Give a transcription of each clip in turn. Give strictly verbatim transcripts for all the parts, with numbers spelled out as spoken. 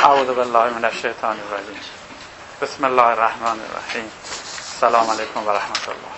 أعوذ بالله من الشيطان الرجيم بسم الله الرحمن الرحيم السلام عليكم ورحمة الله.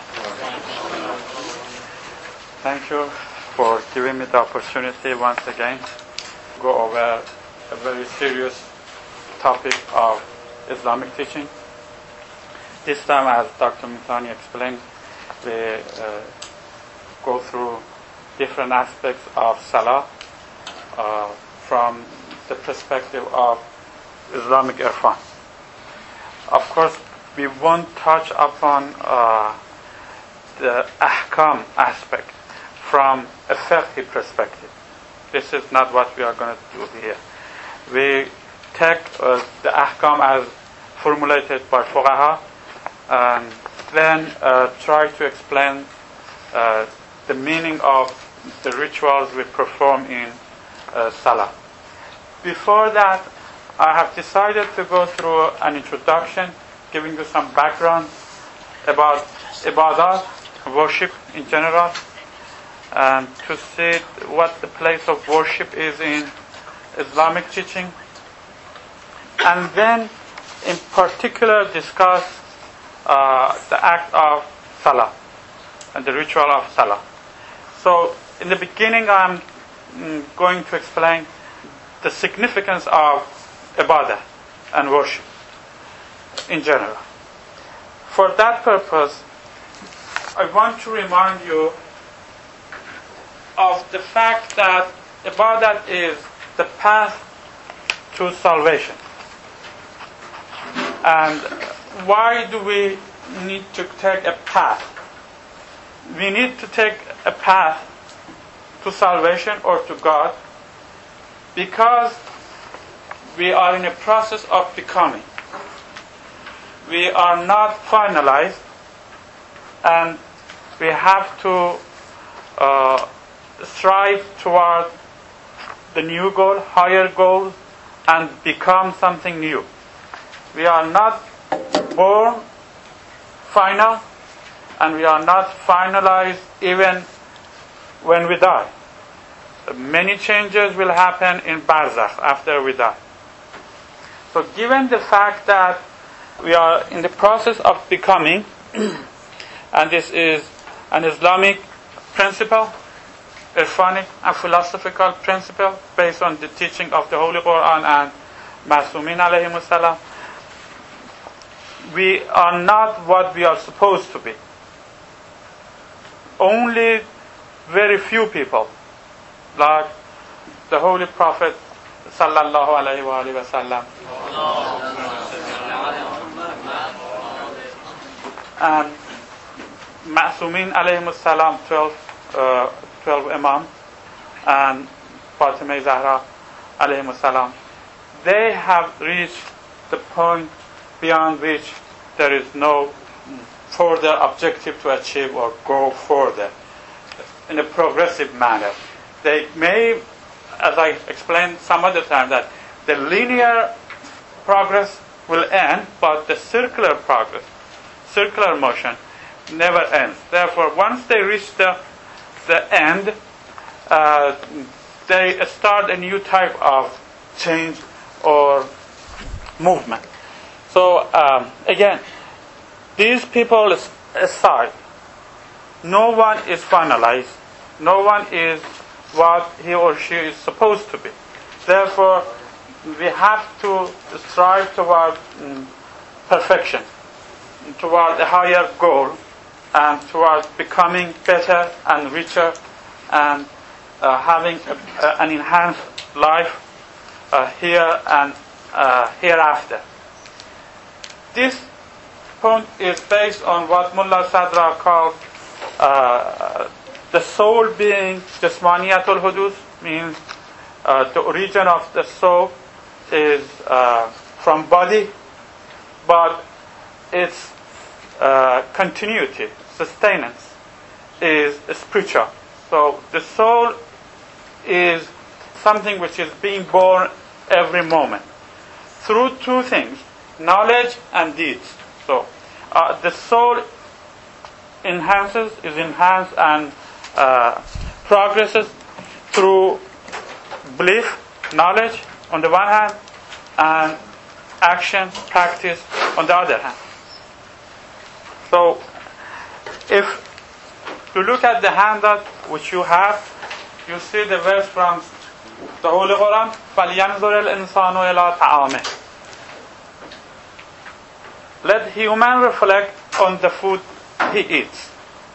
Thank you for giving me the opportunity once again to go over a very serious topic of Islamic teaching. This time, as Doctor Mithani explained, we uh, go through different aspects of Salah uh, from the perspective of Islamic Irfan. Of course, we won't touch upon uh, the ahkam aspect from a fiqh perspective. This is not what we are going to do here. We take uh, the ahkam as formulated by fuqaha and then uh, try to explain uh, the meaning of the rituals we perform in uh, Salah. Before that, I have decided to go through an introduction, giving you some background about ibadat, worship in general, and to see what the place of worship is in Islamic teaching, and then in particular discuss uh, the act of Salah and the ritual of Salah. So in the beginning, I'm mm, going to explain the significance of ibadah and worship in general. For that purpose, I want to remind you of the fact that ibadah is the path to salvation. And why do we need to take a path? We need to take a path to salvation or to God because we are in a process of becoming. We are not finalized, and we have to uh, strive toward the new goal, higher goal, and become something new. We are not born final, and we are not finalized even when we die. Many changes will happen in barzakh after we die. So given the fact that we are in the process of becoming, and this is an Islamic principle, Irfanic and philosophical principle based on the teaching of the Holy Quran and Masumin alayhimus salam, we are not what we are supposed to be. Only very few people, like the Holy Prophet sallallahu alayhi wa alayhi wa sallam and Ma'sumin alayhimus salam, twelve, uh, twelve Imam, and Fatima Zahra alayhimus salam, they have reached the point beyond which there is no further objective to achieve or go further in a progressive manner. They may, as I explained some other time, that the linear progress will end, but the circular progress, circular motion, never ends. Therefore, once they reach the the end, uh, they start a new type of change or movement. So, um, again, these people aside, no one is finalized. No one is what he or she is supposed to be. Therefore, we have to strive toward um, perfection, toward a higher goal, and toward becoming better and richer and uh, having a, a, an enhanced life uh, here and uh, hereafter. This point is based on what Mullah Sadra called uh, the soul being Jismaniyatul Hudus, means uh, the origin of the soul is uh, from body, but its uh, continuity, sustenance, is spiritual. So the soul is something which is being born every moment through two things, knowledge and deeds. So uh, the soul enhances, is enhanced and uh, progresses through belief, knowledge on the one hand, and action, practice on the other hand. So, if you look at the handout which you have, you see the verse from the Holy Quran, فَلْيَنْظُرِ الْإِنسَانُ إِلَىٰ طَعَامِهِ. Let human reflect on the food he eats.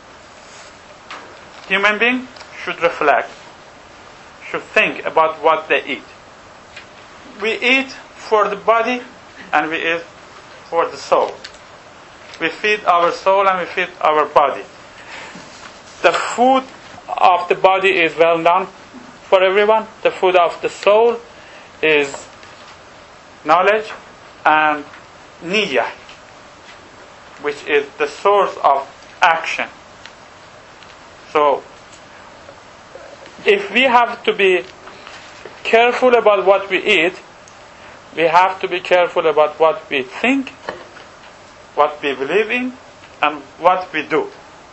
Human being should reflect, should think about what they eat. We eat for the body and we eat for the soul. We feed our soul and we feed our body. The food of the body is well known for everyone. The food of the soul is knowledge and niyyah, which is the source of action. So, if we have to be careful about what we eat, we have to be careful about what we think, what we believe in, and what we do.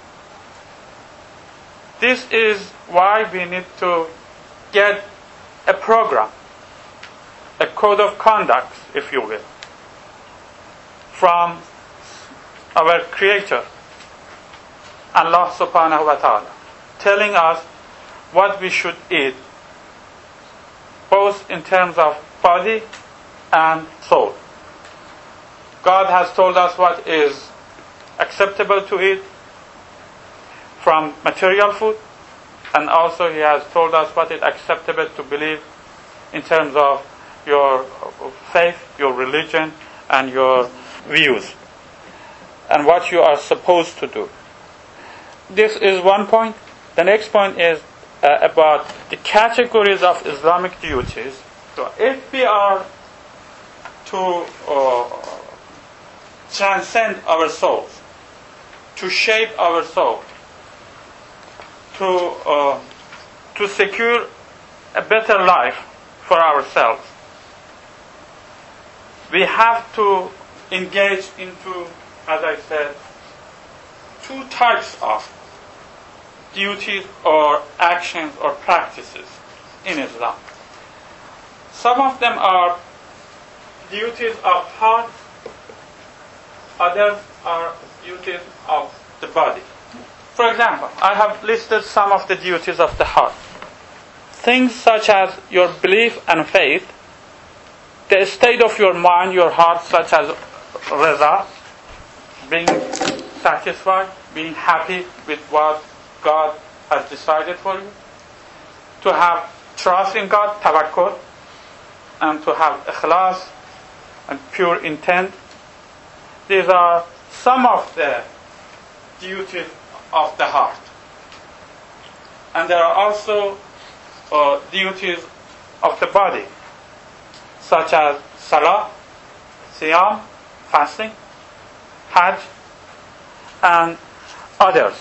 This is why we need to get a program, a code of conduct, if you will, from our Creator, Allah subhanahu wa ta'ala, telling us what we should eat, both in terms of body and soul. God has told us what is acceptable to eat from material food, and also He has told us what is acceptable to believe in terms of your faith, your religion, and your views, and what you are supposed to do. This is one point. The next point is uh, about the categories of Islamic duties. So if we are to uh, transcend our souls, to shape our soul, to uh, to secure a better life for ourselves, we have to engage into, as I said, two types of duties or actions or practices in Islam. Some of them are duties of heart, others are duties of the body. For example, I have listed some of the duties of the heart. Things such as your belief and faith, the state of your mind, your heart, such as reza, being satisfied, being happy with what God has decided for you, to have trust in God, tawakkul, and to have ikhlas and pure intent. These are some of the duties of the heart. And there are also uh, duties of the body, such as salah, siyam, fasting, hajj, and others.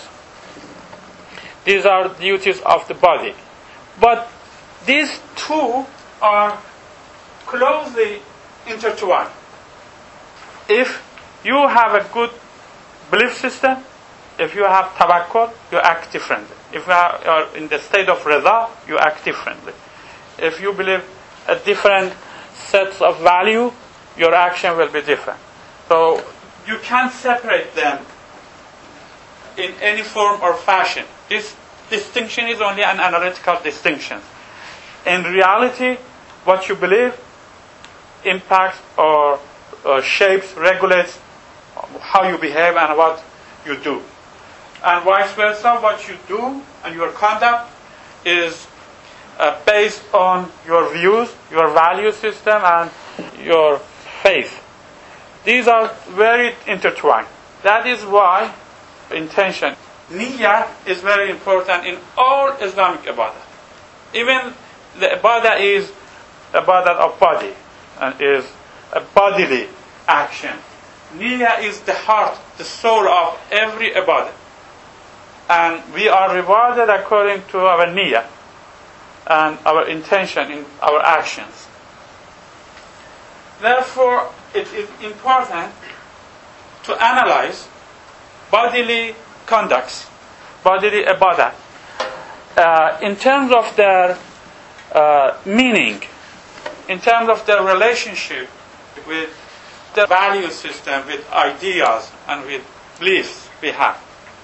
These are duties of the body. But these two are closely intertwined. If you have a good belief system, if you have tawakkul, you act differently. If you are in the state of reza, you act differently. If you believe a different sets of value, your action will be different. So you can't separate them in any form or fashion. This distinction is only an analytical distinction. In reality, what you believe impacts or, or shapes, regulates how you behave and what you do. And vice versa, what you do and your conduct is uh, based on your views, your value system, and your faith. These are very intertwined. That is why intention, niyyah, is very important in all Islamic ibadah. Even the ibadah is ibadah of body and is a bodily action. Niyyah is the heart, the soul of every ibadah. And we are rewarded according to our niyyah and our intention in our actions. Therefore, it is important to analyze bodily conducts, bodily ibadah, uh, in terms of their uh, meaning, in terms of their relationship with the value system, with ideas and with beliefs we have.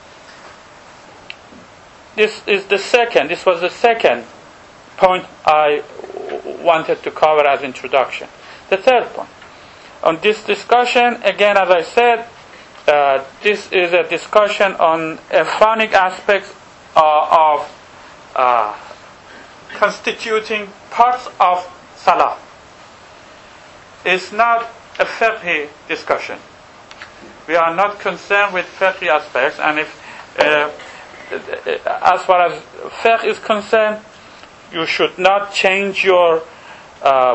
This is the second, this was the second point I wanted to cover as introduction. The third point. On this discussion, again, as I said, uh, this is a discussion on Irfanic aspects uh, of uh, constituting parts of Salah. It's not a fiqh discussion. We are not concerned with fiqh aspects, and if, uh, as far as fiqh is concerned, you should not change your uh,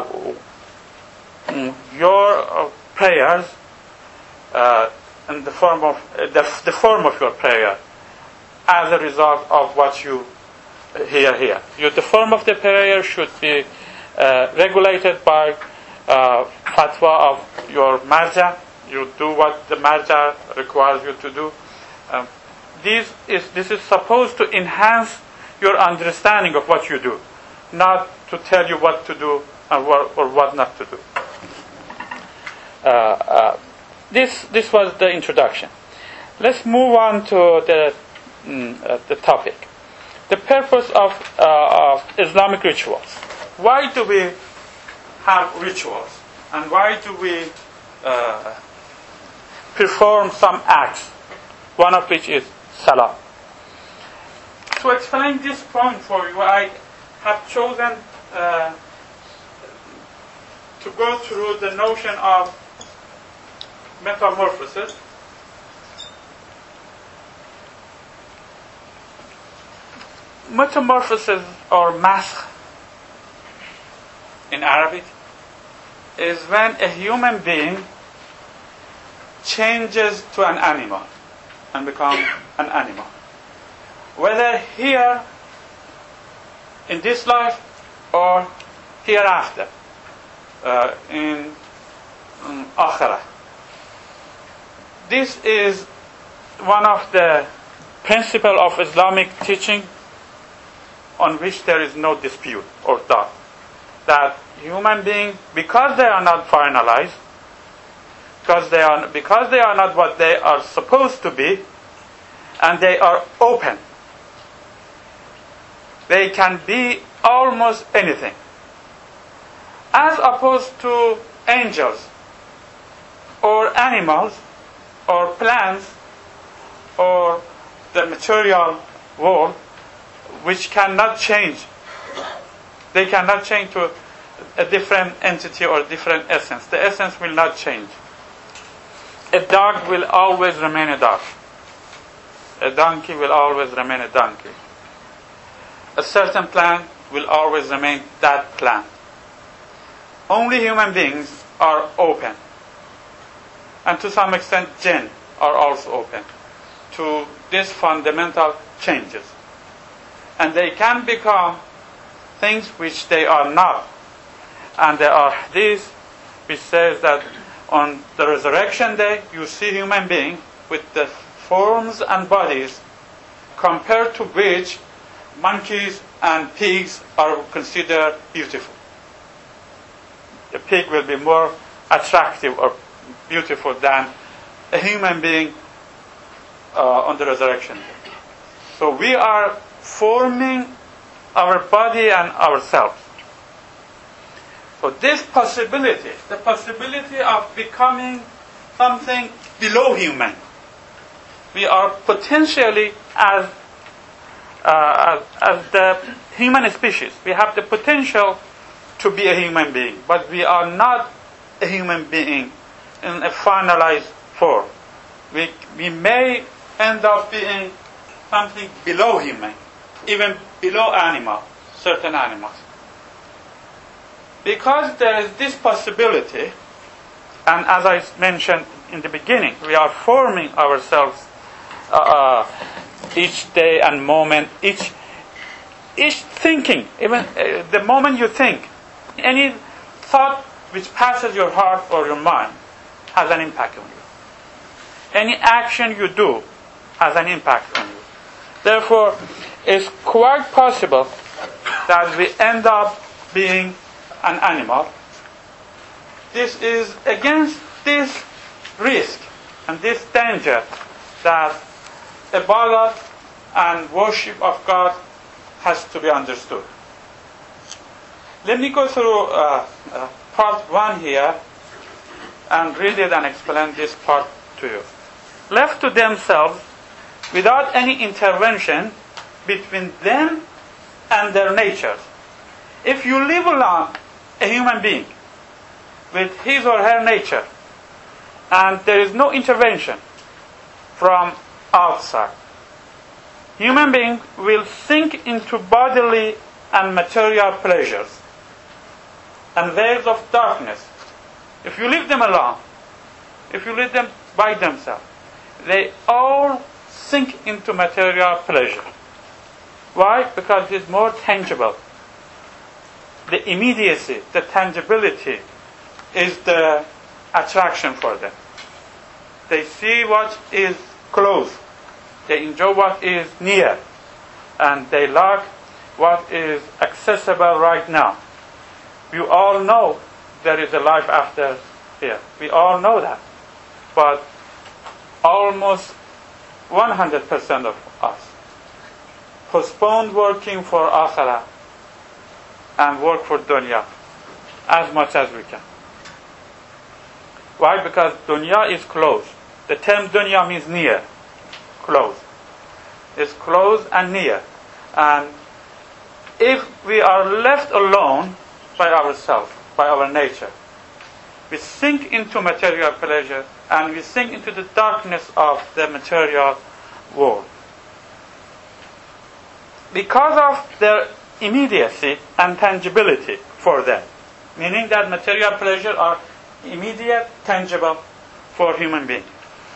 your uh, prayers uh, in the form of uh, the, the form of your prayer as a result of what you hear here. You, the form of the prayer should be uh, regulated by uh, fatwa of your marja. You do what the marja requires you to do. Um, this is this is supposed to enhance your understanding of what you do, not to tell you what to do and what, or what not to do. Uh, uh, this this was the introduction. Let's move on to the mm, uh, the topic. The purpose of, uh, of Islamic rituals. Why do we have rituals, and why do we uh, perform some acts? One of which is Salah. To explain this point for you, I have chosen uh, to go through the notion of metamorphosis. Metamorphosis or masakh in Arabic is when a human being changes to an animal and becomes an animal. Whether here in this life or hereafter uh, in um, Akhirah. This is one of the principles of Islamic teaching on which there is no dispute or doubt. That human beings, because they are not finalized, because they are because they are not what they are supposed to be, and they are open, they can be almost anything. As opposed to angels, or animals, or plants, or the material world, which cannot change. They cannot change to a different entity or different essence. The essence will not change. A dog will always remain a dog. A donkey will always remain a donkey. A certain plant will always remain that plant. Only human beings are open. And to some extent, jinn are also open to these fundamental changes. And they can become things which they are not. And there are these which says that on the resurrection day, you see human beings with the forms and bodies compared to which monkeys and pigs are considered beautiful. The pig will be more attractive or beautiful than a human being uh, on the resurrection day. So we are forming our body and ourselves. So this possibility, the possibility of becoming something below human, we are potentially as, uh, as, as the human species, we have the potential to be a human being, but we are not a human being in a finalized form. We, we may end up being something below human, even below animal, certain animals. Because there is this possibility, and as I mentioned in the beginning, we are forming ourselves uh, each day and moment, each each thinking, even uh, the moment you think, any thought which passes your heart or your mind has an impact on you. Any action you do has an impact on you. Therefore, it's quite possible that we end up being an animal, this is against this risk and this danger that ibadat and worship of God has to be understood. Let me go through uh, uh, part one here and read it and explain this part to you. Left to themselves, without any intervention between them and their natures. If you live alone, a human being, with his or her nature, and there is no intervention from outside, human being will sink into bodily and material pleasures and waves of darkness. If you leave them alone, if you leave them by themselves, they all sink into material pleasure. Why? Because it is more tangible. The immediacy, the tangibility is the attraction for them. They see what is close. They enjoy what is near. And they like what is accessible right now. You all know there is a life after here. We all know that. But almost one hundred percent of us postponed working for akhirah and work for dunya as much as we can. Why? Because dunya is close. The term dunya means near, close. It's close and near. And if we are left alone by ourselves, by our nature, we sink into material pleasure and we sink into the darkness of the material world. Because of their immediacy and tangibility for them, meaning that material pleasure are immediate, tangible for human beings,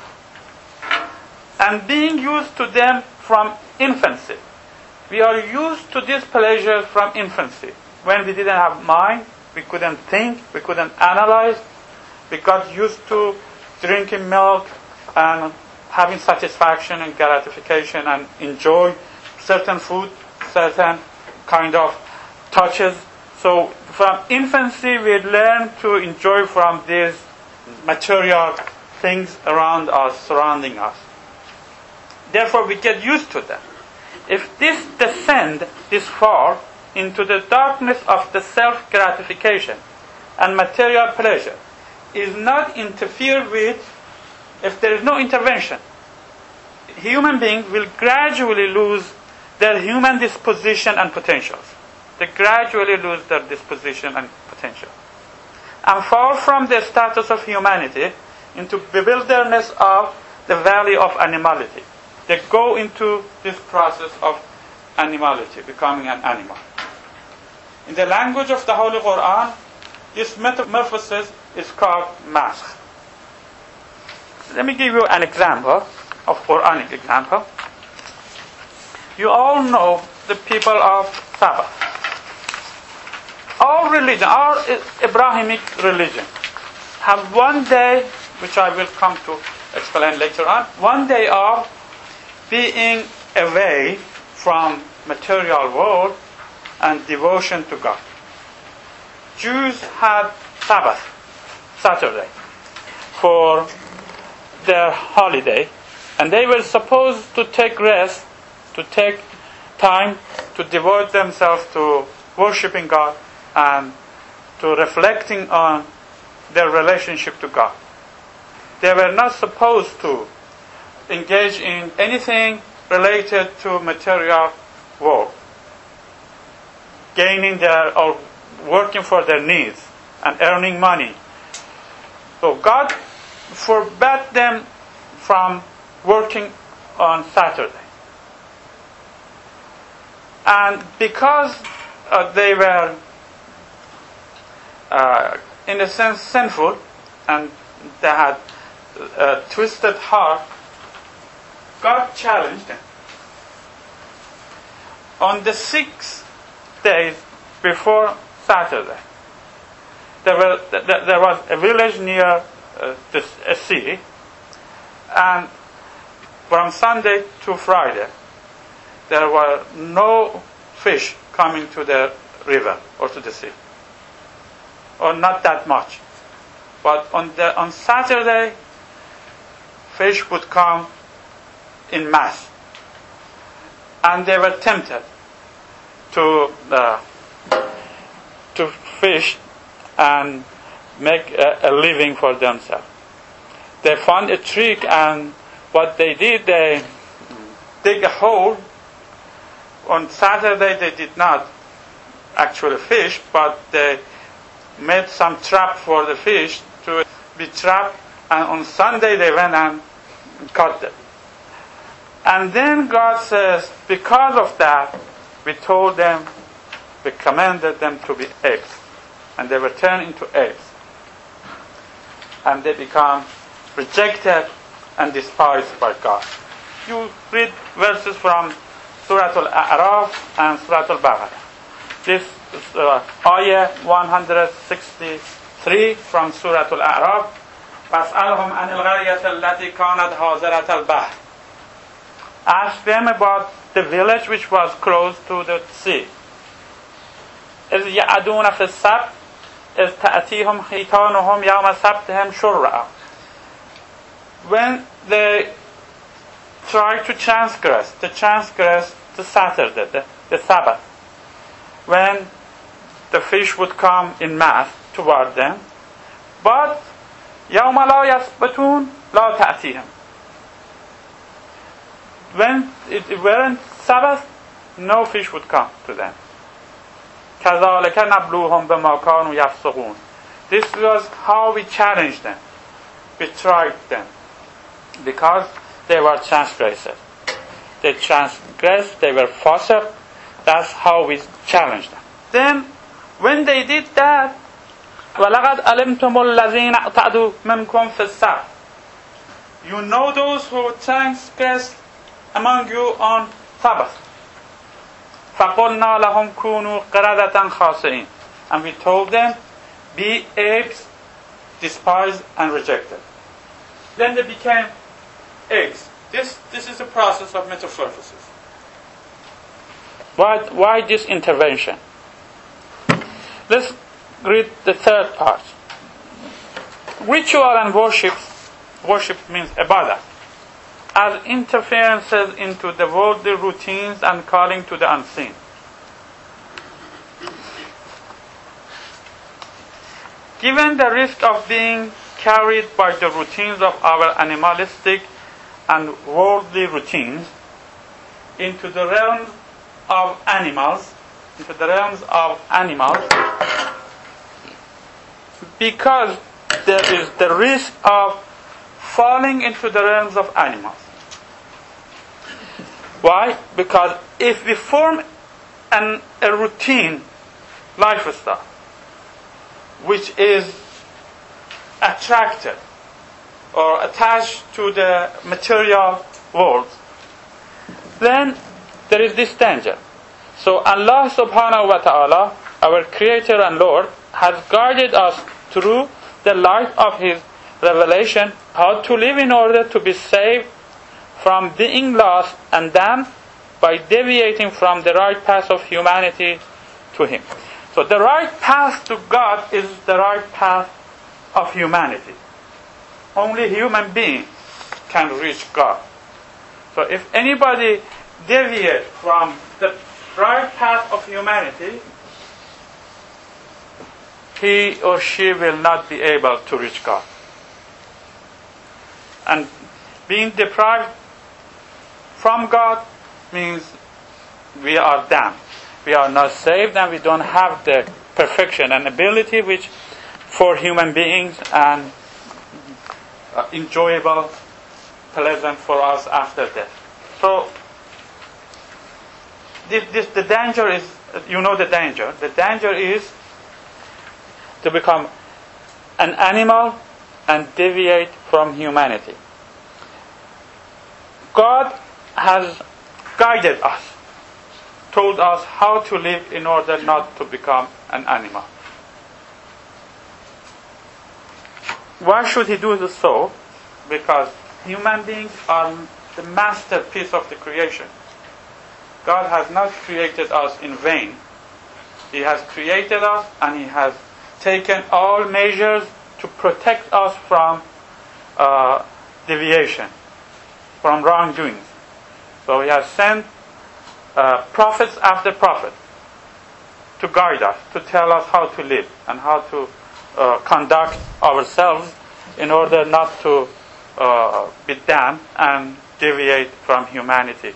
and being used to them from infancy. We are used to these pleasures from infancy. When we didn't have mind, we couldn't think, we couldn't analyze. We got used to drinking milk and having satisfaction and gratification and enjoy certain food, certain kind of touches. So from infancy we learn to enjoy from these material things around us, surrounding us. Therefore we get used to them. If this descend this far into the darkness of the self-gratification and material pleasure is not interfered with, if there is no intervention, human beings will gradually lose their human disposition and potentials. They gradually lose their disposition and potential and fall from the status of humanity into bewilderness of the valley of animality. They go into this process of animality, becoming an animal. In the language of the Holy Quran, this metamorphosis is called mask. Let me give you an example, of Quranic example. You all know the people of Sabbath. All religion, all Abrahamic religion, have one day, which I will come to explain later on, one day of being away from material world and devotion to God. Jews had Sabbath, Saturday, for their holiday, and they were supposed to take rest, to take time to devote themselves to worshiping God and to reflecting on their relationship to God. They were not supposed to engage in anything related to material world, gaining their or working for their needs and earning money. So God forbade them from working on Saturday. And because uh, they were, uh, in a sense, sinful, and they had a twisted heart, God challenged them. On the six days before Saturday, there, were, there was a village near uh, this, a sea, and from Sunday to Friday, there were no fish coming to the river or to the sea. or not that much. But on the on Saturday, fish would come in mass, and they were tempted to uh, to fish and make a, a living for themselves. They found a trick, and what they did, they dig a hole. On Saturday they did not actually fish, but they made some trap for the fish to be trapped, and on Sunday they went and caught them. And then God says, because of that, we told them, we commanded them to be apes. And they were turned into apes. And they become rejected and despised by God. You read verses from Surah Al-A'raf and Surah Al-Baqarah. This is uh, ayah one sixty-three from Surah Al-A'raf. فَاسْأَلْهُمْ عَنِ الْغَرْيَةِ الَّتِي كَانَتْ حَاضِرَةَ الْبَحْرِ. Ask them about the village which was close to the sea. إِذْ يَعْدُونَ فِي السَّبْتِ إِذْ تَأْتِيهُمْ حِيتَانُهُمْ يَوْمَ سَبْتِهِمْ شُرَّعًا. When they try to transgress, to transgress the Saturday, the, the Sabbath, when the fish would come in mass toward them, but يَوْمَ لَا يَسْبَتُونَ لَا تَأْتِيهِمْ. When it weren't Sabbath, no fish would come to them. كَذَلِكَ نَبْلُوهُمْ بِمَا كَانُوا يَفْسُقُونَ. This was how we challenged them. We tried them. Because they were transgressors. They transgressed, they were fasiq. That's how we challenged them. Then, when they did that, وَلَقَدْ أَلِمْتُمُ الَّذِينَ اعْتَدُوا مِنْكُمْ فِي السَّبْتِ. You know those who transgressed among you on Sabbath. فَقُلْنَا لَهُمْ كُونُوا قِرَدَةً خَاسِئِينَ. And we told them, be apes, despised and rejected. Then they became apes. This, this is the process of metamorphosis. Why, why this intervention? Let's read the third part. Ritual and worship, worship means ibadah, as interferences into the worldly routines and calling to the unseen. Given the risk of being carried by the routines of our animalistic and worldly routines into the realms of animals, into the realms of animals, because there is the risk of falling into the realms of animals. Why? Because if we form an, a routine lifestyle which is attracted or attached to the material world, then there is this danger. So Allah subhanahu wa ta'ala, our Creator and Lord, has guided us through the light of His revelation how to live in order to be saved from being lost and damned by deviating from the right path of humanity to Him. So the right path to God is the right path of humanity. Only human beings can reach God. So if anybody deviates from the right path of humanity, he or she will not be able to reach God. And being deprived from God means we are damned. We are not saved, and we don't have the perfection and ability which for human beings and uh, enjoyable, pleasant for us after death. So this, this, the danger is, you know the danger. The danger is to become an animal and deviate from humanity. God has guided us, told us how to live in order not to become an animal. Why should He do this so? Because human beings are the masterpiece of the creation. God has not created us in vain. He has created us and He has taken all measures to protect us from uh, deviation, from wrongdoings. So He has sent uh, prophets after prophet to guide us, to tell us how to live and how to uh, conduct ourselves in order not to uh, be damned and deviate from humanity.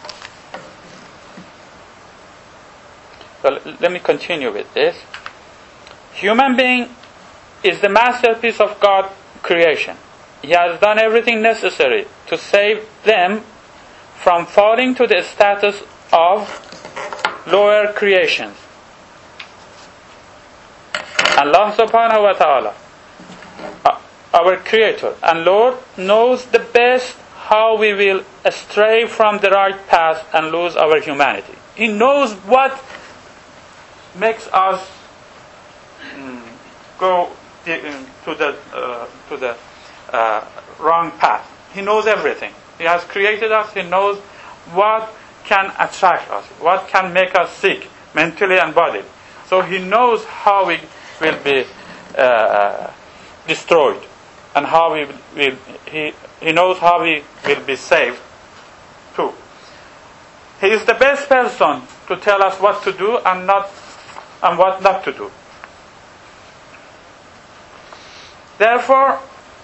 So let me continue with this. Human being is the masterpiece of God's creation. He has done everything necessary to save them from falling to the status of lower creations. Allah subhanahu wa ta'ala, our Creator and Lord, knows the best how we will stray from the right path and lose our humanity. He knows what makes us mm, go to the uh, to the uh, wrong path. He knows everything. He has created us. He knows what can attract us, what can make us sick mentally and bodily. So He knows how we will be uh, destroyed and how we will. He He knows how we will be saved too. He is the best person to tell us what to do and not and what not to do. Therefore,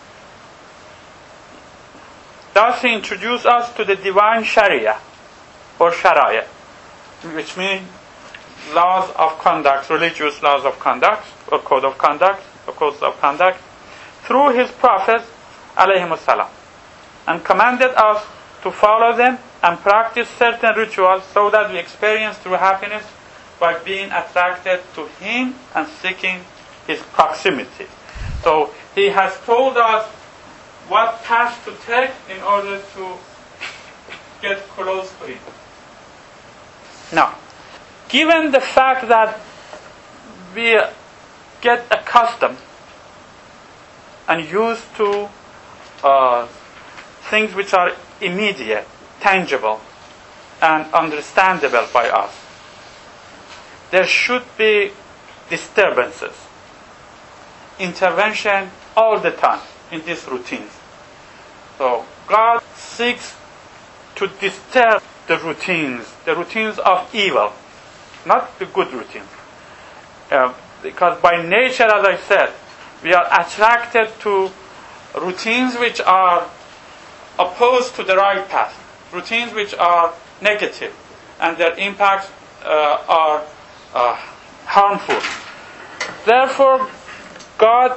thus He introduced us to the divine Sharia or Sharia, which means laws of conduct, religious laws of conduct, or code of conduct, or codes of conduct, through His prophets, alayhimus salam, and commanded us to follow them and practice certain rituals so that we experience true happiness by being attracted to Him and seeking His proximity. So He has told us what path to take in order to get close to Him. Now, given the fact that we get accustomed and used to uh, things which are immediate, tangible, and understandable by us, there should be disturbances, intervention all the time in these routines. So God seeks to disturb the routines, the routines of evil, not the good routines. Uh, because by nature, as I said, we are attracted to routines which are opposed to the right path, routines which are negative, and their impacts uh, are uh, harmful. Therefore, God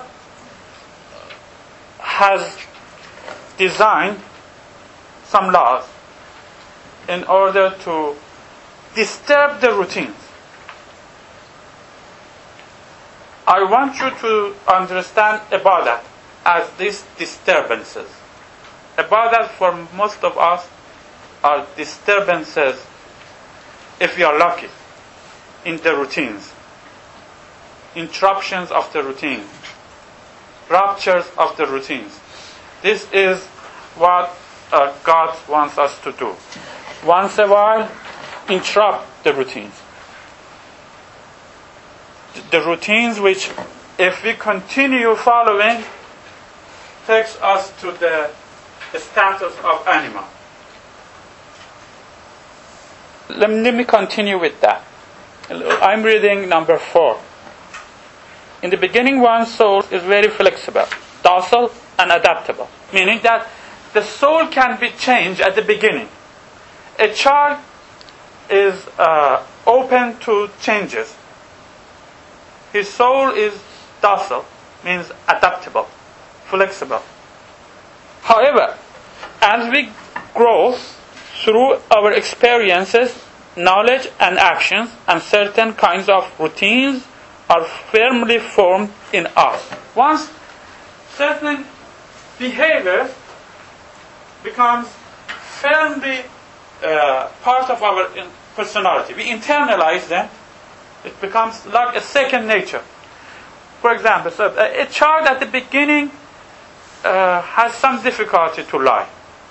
has designed some laws in order to disturb the routines. I want you to understand ibadat as these disturbances. Ibadat for most of us are disturbances, if we are lucky, in the routines. Interruptions of the routine. Ruptures of the routines. This is what uh, God wants us to do. Once a while, interrupt the routines. The routines which, if we continue following, takes us to the status of animal. Let me, let me continue with that. I'm reading number four. In the beginning, one's soul is very flexible, docile, and adaptable. Meaning that the soul can be changed at the beginning. A child is uh, open to changes. His soul is docile, means adaptable, flexible. However, as we grow through our experiences, knowledge and actions, and certain kinds of routines are firmly formed in us. Once certain behavior becomes firmly uh, part of our personality, we internalize them. It becomes like a second nature. For example, so a child at the beginning uh, has some difficulty to lie.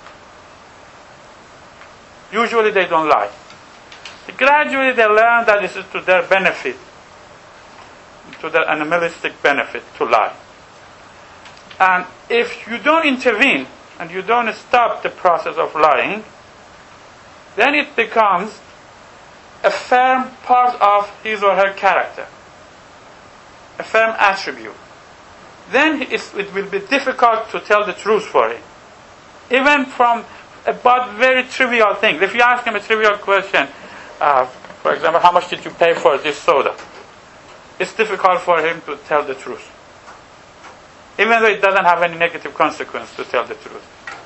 Usually they don't lie. Gradually they learn that this is to their benefit. to their animalistic benefit to lie. And if you don't intervene and you don't stop the process of lying, then it becomes a firm part of his or her character, a firm attribute. Then it will be difficult to tell the truth for him, even from about very trivial things. If you ask him a trivial question, uh, for example, how much did you pay for this soda? It's difficult for him to tell the truth, even though it doesn't have any negative consequence to tell the truth.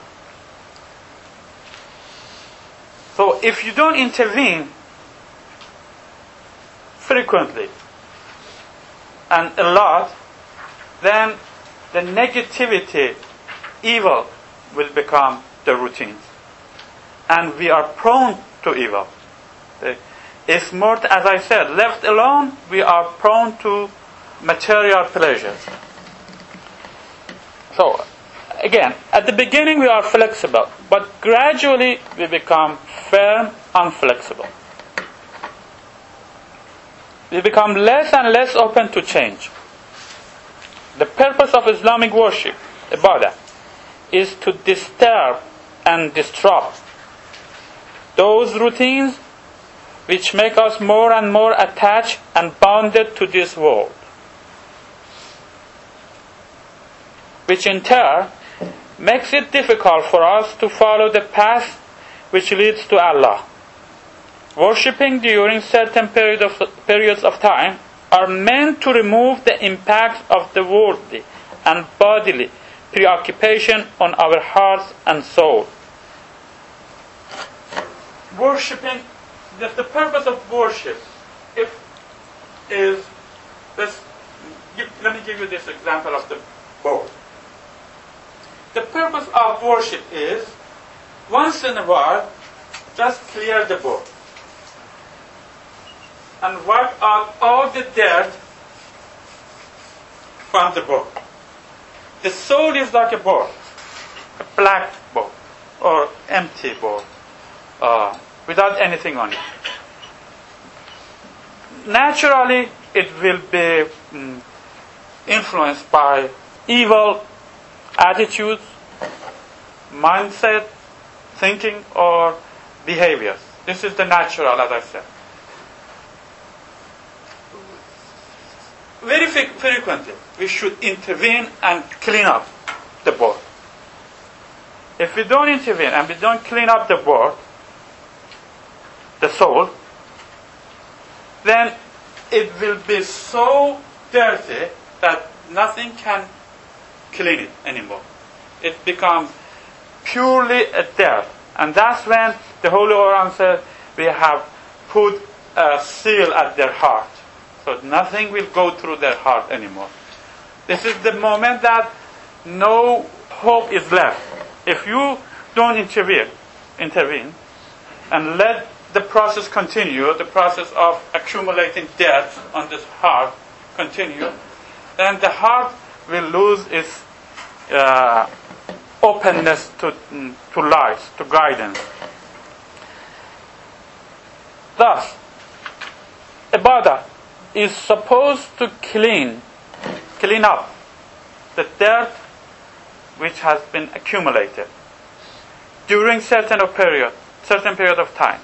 So if you don't intervene frequently and a lot, then the negativity, evil, will become the routines. And we are prone to evil. It's more, as I said, left alone, we are prone to material pleasures. So, again, at the beginning we are flexible, but gradually we become firm, unflexible. We become less and less open to change. The purpose of Islamic worship, ibadah, is to disturb and disrupt those routines which make us more and more attached and bounded to this world, which in turn makes it difficult for us to follow the path which leads to Allah. Worshipping during certain period of, periods of time are meant to remove the impact of the worldly and bodily preoccupation on our hearts and soul. Worshipping, the, the purpose of worship if, is, this, give, let me give you this example of the board. The purpose of worship is, once in a while, just clear the board and wipe out all the dirt from the board. The soul is like a board, a black board or empty board, uh, without anything on it. Naturally, it will be mm, influenced by evil attitudes, mindset, thinking, or behaviors. This is the natural, as I said. Very frequently, we should intervene and clean up the board. If we don't intervene and we don't clean up the board, the soul, then it will be so dirty that nothing can clean it anymore. It becomes purely a dirt. And that's when the Holy Quran says we have put a seal at their heart. So nothing will go through their heart anymore. This is the moment that no hope is left. If you don't intervene, intervene and let the process continue, the process of accumulating dirt on this heart continue, then the heart will lose its uh, openness to, to light, to guidance. Thus, ibadah is supposed to clean, clean up the dirt which has been accumulated during certain period, certain period of time.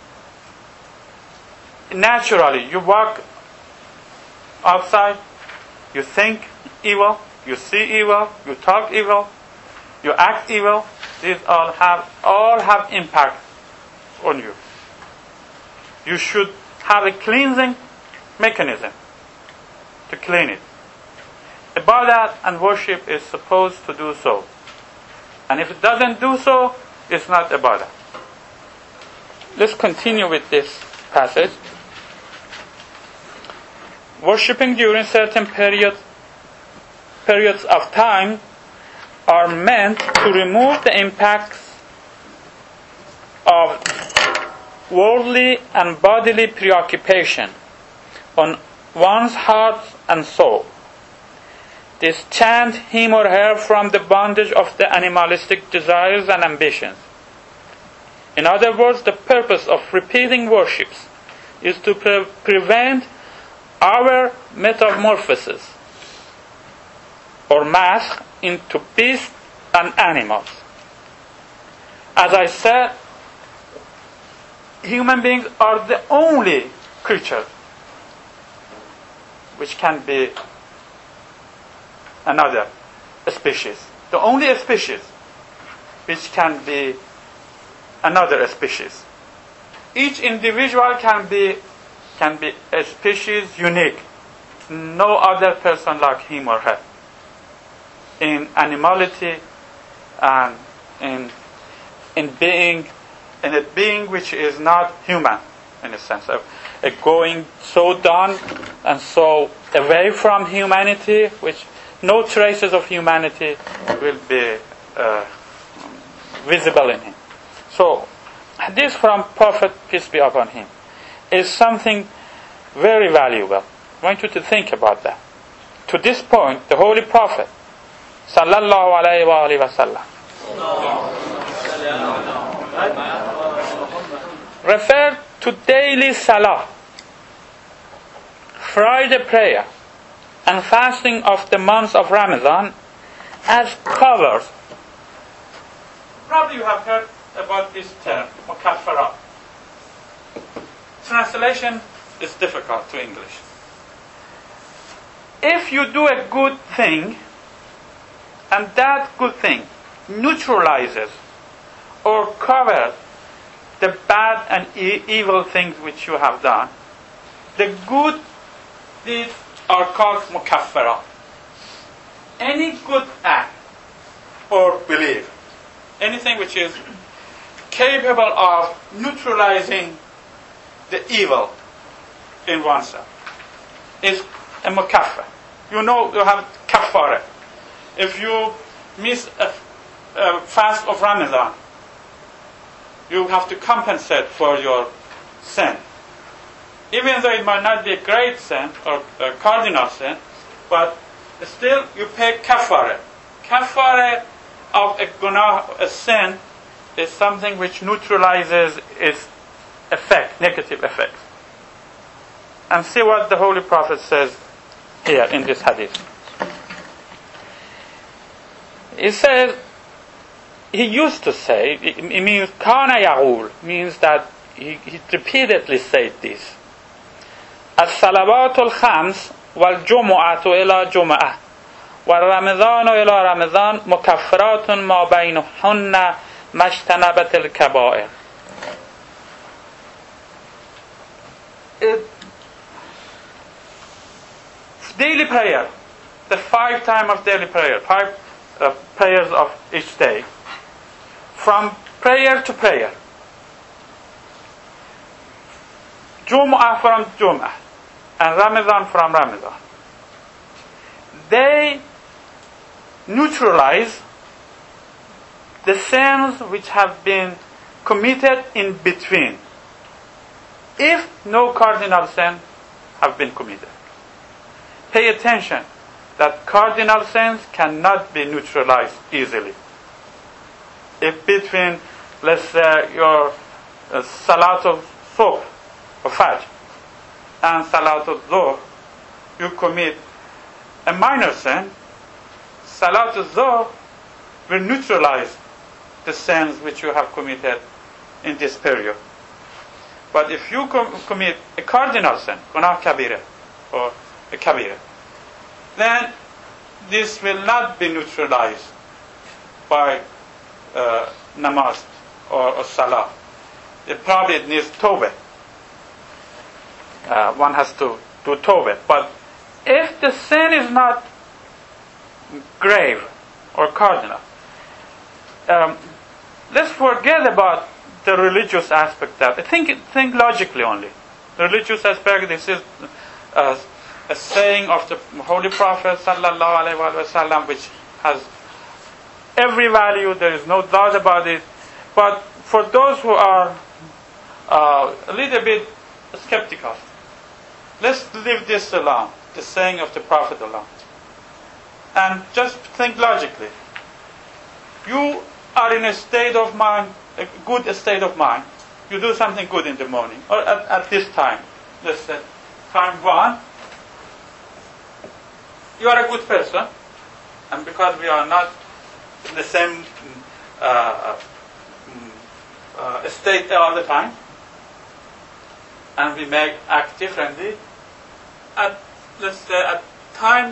Naturally, you walk outside, you think evil, you see evil, you talk evil, you act evil. These all have all have impact on you. You should have a cleansing mechanism to clean it. Ibadah and worship is supposed to do so. And if it doesn't do so, it's not ibadah. Let's continue with this passage. Worshipping during certain periods periods of time are meant to remove the impacts of worldly and bodily preoccupation on one's heart and soul. Discharge him or her from the bondage of the animalistic desires and ambitions. In other words, the purpose of repeating worships is to pre- prevent our metamorphosis or mask into beasts and animals. As I said, human beings are the only creatures which can be another species. The only species which can be another species. Each individual can be can be a species unique. No other person like him or her. In animality and in in being in a being which is not human, in a sense of uh, going so down and so away from humanity, which no traces of humanity will be uh, visible in him. So, this from Prophet, peace be upon him, is something very valuable. I want you to think about that. To this point, the Holy Prophet, sallallahu alayhi wa alayhi wa sallam, referred to daily salah, Friday prayer, and fasting of the month of Ramadan as covers. Probably you have heard about this term, mukaffara. Translation is difficult to English. If you do a good thing, and that good thing neutralizes or covers the bad and e- evil things which you have done, the good deeds are called mukaffara. Any good act or belief, anything which is capable of neutralizing the evil in oneself, is a mukaffar. You know, you have kaffara. If you miss a, a fast of Ramadan, you have to compensate for your sin. Even though it might not be a great sin or a cardinal sin, but still you pay kaffara. Kaffara of a gunah, a sin, is something which neutralizes its effect, negative effect. And see what the Holy Prophet says here in this hadith. He says, he used to say, it means kana yaqul, means that he, he repeatedly said this. As-salawatul khams wal jumu'atu ila jumu'ah wal ramadhanu ila ramadhan mukaffaratun ma baynahunna mashtanabatil kaba'ir. Daily prayer, the five time of daily prayer, five uh, prayers of each day, from prayer to prayer, Jumu'ah from Jumu'ah, and Ramadan from Ramadan, they neutralize the sins which have been committed in between, if no cardinal sin have been committed. Pay attention that cardinal sins cannot be neutralized easily. If between, let's say, your uh, Salat of Subh or Fajr and Salat of Dhuhr, you commit a minor sin, Salat of Dhuhr will neutralize the sins which you have committed in this period. But if you com- commit a cardinal sin, Gunah Kabira, or a Kabira, then this will not be neutralized by uh, namaz or, or salah. It probably needs tawbah. Uh, one has to do tawbah. But if the sin is not grave or cardinal, um, let's forget about the religious aspect. That I think think logically only. The religious aspect. This is uh, a saying of the Holy Prophet sallallahu alaihi wasallam, which has every value. There is no doubt about it. But for those who are uh, a little bit skeptical, let's leave this alone, the saying of the Prophet alone, and just think logically. You are in a state of mind, a good state of mind. You do something good in the morning, or at, at this time. Let's say time one, you are a good person, and because we are not in the same uh, uh, state all the time, and we may act differently, at let's say at time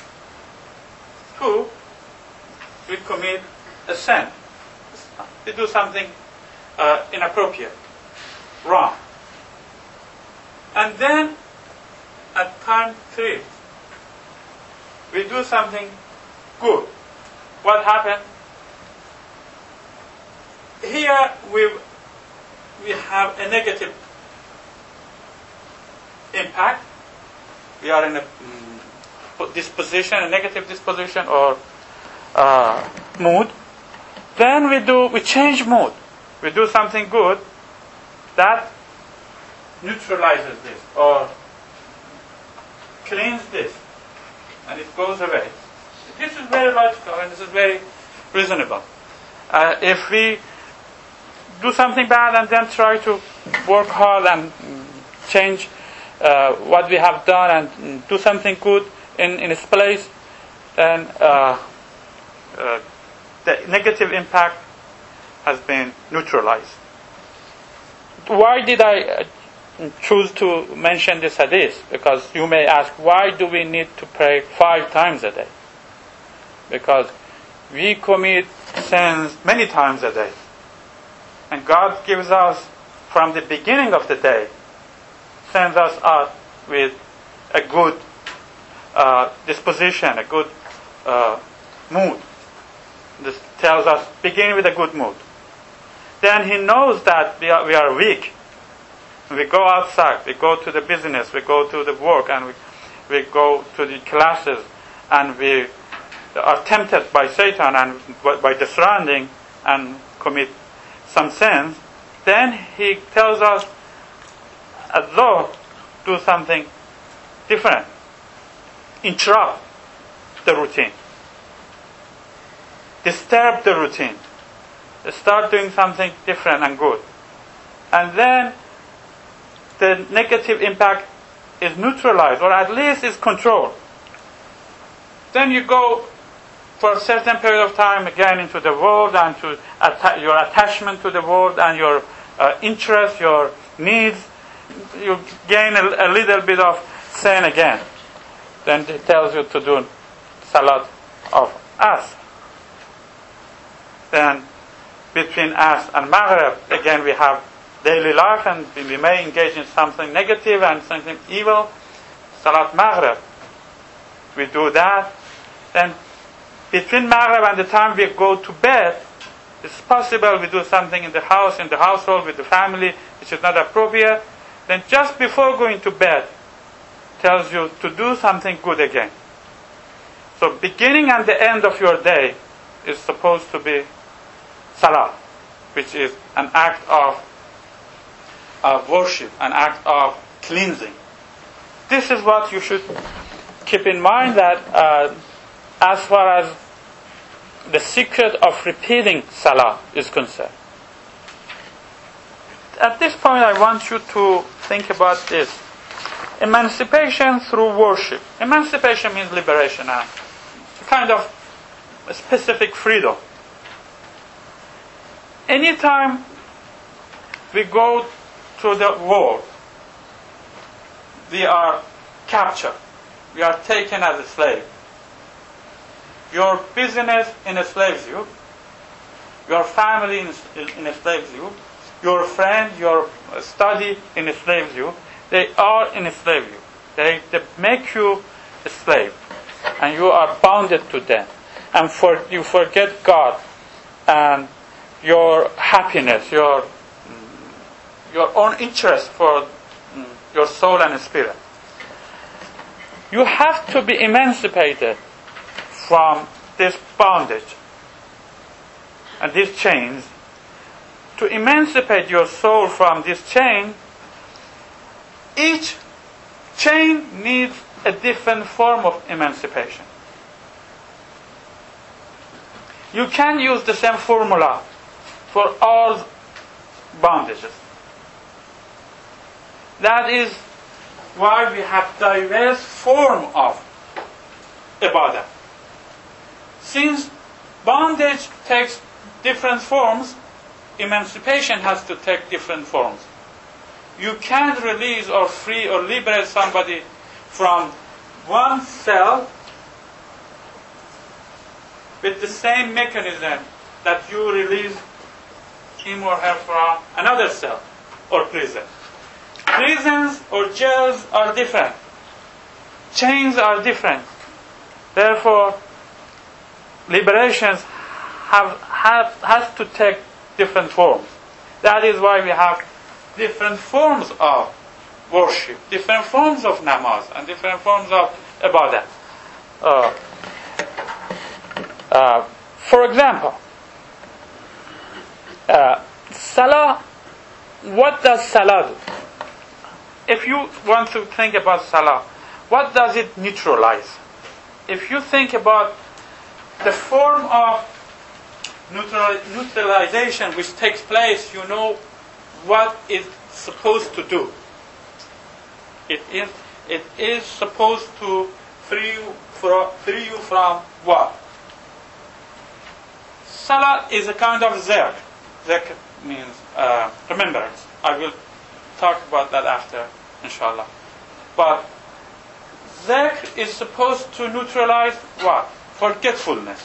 two, we commit a sin. We do something uh, inappropriate, wrong. And then, at time three, we do something good. What happened? Here we we have a negative impact. We are in a mm, disposition, a negative disposition or uh, mood. Then we do we change mood. We do something good that neutralizes this or cleans this, and it goes away. This is very logical and this is very reasonable. Uh, if we do something bad and then try to work hard and change uh, what we have done and do something good in, in its place, then uh, uh, the negative impact has been neutralized. Why did I choose to mention this hadith? Because you may ask, why do we need to pray five times a day? Because we commit sins many times a day. And God gives us, from the beginning of the day, sends us out with a good uh, disposition, a good uh, mood. This tells us, begin with a good mood. Then He knows that we are, we are weak. We go outside, we go to the business, we go to the work, and we, we go to the classes, and we are tempted by Satan and by the surrounding and commit some sins. Then He tells us, as though, do something different. Interrupt the routine. Disturb the routine. Start doing something different and good. And then the negative impact is neutralized, or at least is controlled. Then you go for a certain period of time again into the world, and to atta- your attachment to the world and your uh, interest, your needs, you gain a, a little bit of sin again. Then it tells you to do salat of Asr. Then between Asr and Maghrib, again we have daily life, and we may engage in something negative and something evil. Salat Maghrib, we do that. Then between Maghrib and the time we go to bed, it's possible we do something in the house, in the household, with the family, which is not appropriate. Then just before going to bed, tells you to do something good again. So beginning and the end of your day is supposed to be salah, which is an act of uh, worship, an act of cleansing. This is what you should keep in mind, that uh, as far as the secret of repeating salah is concerned. At this point, I want you to think about this. Emancipation through worship. Emancipation means liberation, and it's a kind of a specific freedom. Anytime we go to the world, we are captured. We are taken as a slave. Your business enslaves you. Your family enslaves you. Your friend, your study enslaves you. They all enslave you. They, they make you a slave. And you are bounded to them. And for you forget God and your happiness, your your own interest for your soul and spirit. You have to be emancipated from this bondage and these chains. To emancipate your soul from this chain, each chain needs a different form of emancipation. You can use the same formula for all bondages. That is why we have diverse form of ibadah. Since bondage takes different forms, emancipation has to take different forms. You can't release or free or liberate somebody from one cell with the same mechanism that you release him or her from another cell or prison. Prisons or jails are different. Chains are different. Therefore, liberations have, have has to take different forms. That is why we have different forms of worship, different forms of namaz, and different forms of ibadah. Uh, uh, for example, uh, salah, what does salah do? If you want to think about salah, what does it neutralize? If you think about the form of neutral, neutralization which takes place, you know what it's supposed to do. It is, it is supposed to free you from, free you from what? Salah is a kind of zikr. Zikr means uh, remembrance. I will talk about that after, inshallah. But zikr is supposed to neutralize what? Forgetfulness.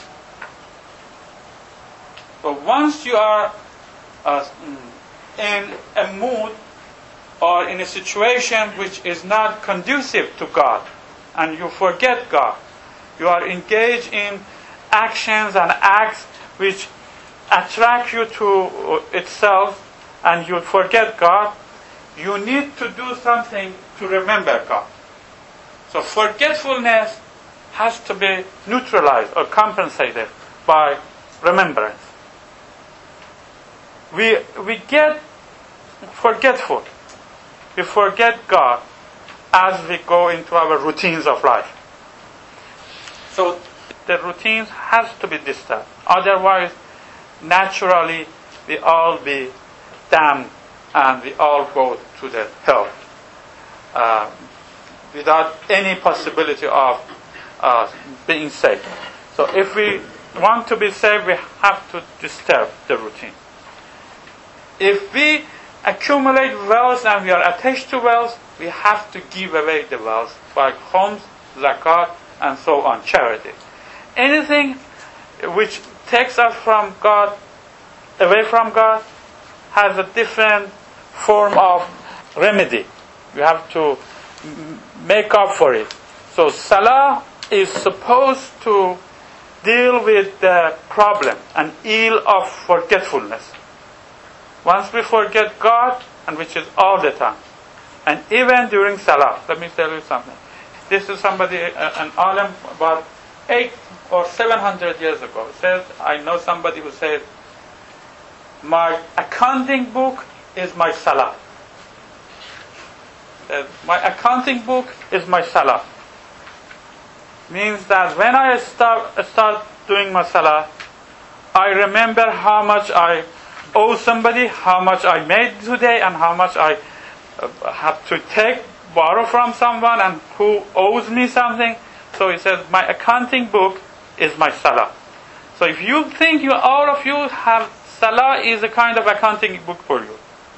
So once you are uh, in a mood or in a situation which is not conducive to God, and you forget God, you are engaged in actions and acts which attract you to itself, and you forget God, you need to do something to remember God. So forgetfulness has to be neutralized or compensated by remembrance. We we get forgetful. We forget God as we go into our routines of life. So the routines has to be disturbed. Otherwise, naturally, we all be damned and we all go to the hell uh, without any possibility of uh, being saved. So if we want to be saved, we have to disturb the routine. If we accumulate wealth and we are attached to wealth, we have to give away the wealth by homes, zakat, and so on, charity. Anything which takes us from God, away from God, has a different form of remedy. You have to make up for it. So salah is supposed to deal with the problem, an ill of forgetfulness. Once we forget God, and which is all the time, and even during salah, let me tell you something. This is somebody, an alim, about eight or seven hundred years ago, says, I know somebody who said, my accounting book is my salah. Uh, my accounting book is my salah. Means that when I start, start doing my salah, I remember how much I owe somebody, how much I made today, and how much I uh, have to take, borrow from someone, and who owes me something. So he says, my accounting book is my salah. So if you think you, all of you have salah is a kind of accounting book for you.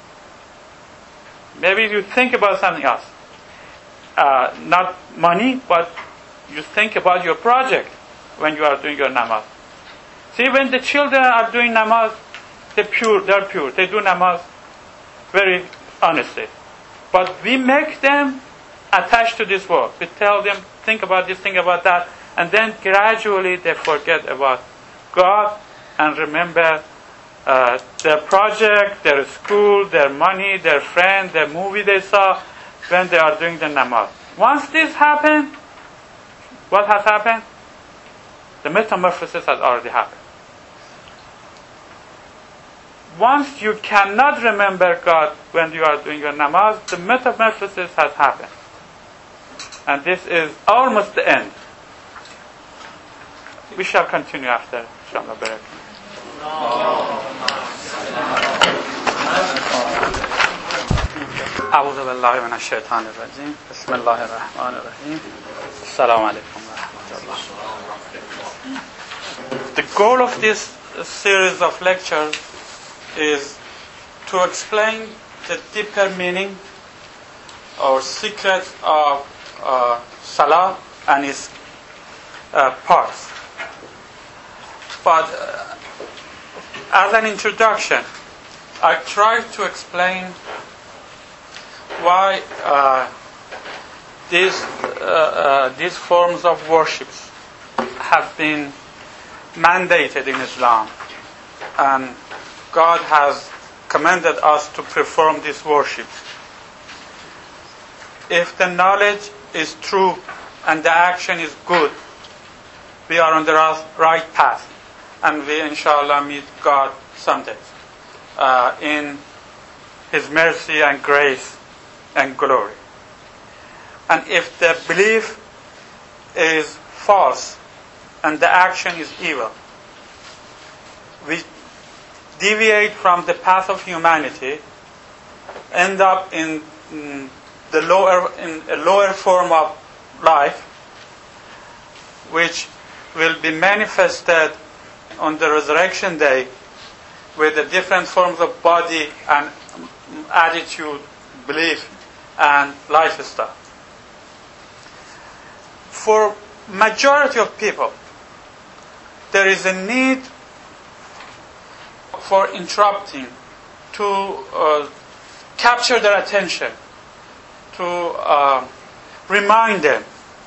Maybe you think about something else. Uh, not money, but you think about your project when you are doing your namaz. See, when the children are doing namaz, they're pure, they're pure. They do namaz very honestly. But we make them attached to this world. We tell them, think about this, think about that. And then gradually they forget about God and remember uh, their project, their school, their money, their friend, their movie they saw when they are doing the namaz. Once this happens, what has happened? The metamorphosis has already happened. Once you cannot remember God when you are doing your namaz, the metamorphosis has happened. And this is almost the end. We shall continue after. Inshallah. أعوذ بالله من الشيطان الرجيم بسم الله الرحمن الرحيم السلام عليكم ورحمة الله goal of this series of lectures is to explain the deeper meaning or secrets of uh, Salah and its uh, parts. But uh, as an introduction, I try to explain why uh, these uh, uh, these forms of worships have been mandated in Islam, and God has commanded us to perform these worships. If the knowledge is true and the action is good, we are on the right path, and we inshallah meet God someday uh, in His mercy and grace and glory. And if the belief is false and the action is evil, we deviate from the path of humanity, end up in, in the lower in a lower form of life, which will be manifested on the resurrection day with the different forms of body and attitude, belief, and lifestyle. For majority of people, there is a need for interrupting, to uh, capture their attention, to uh, remind them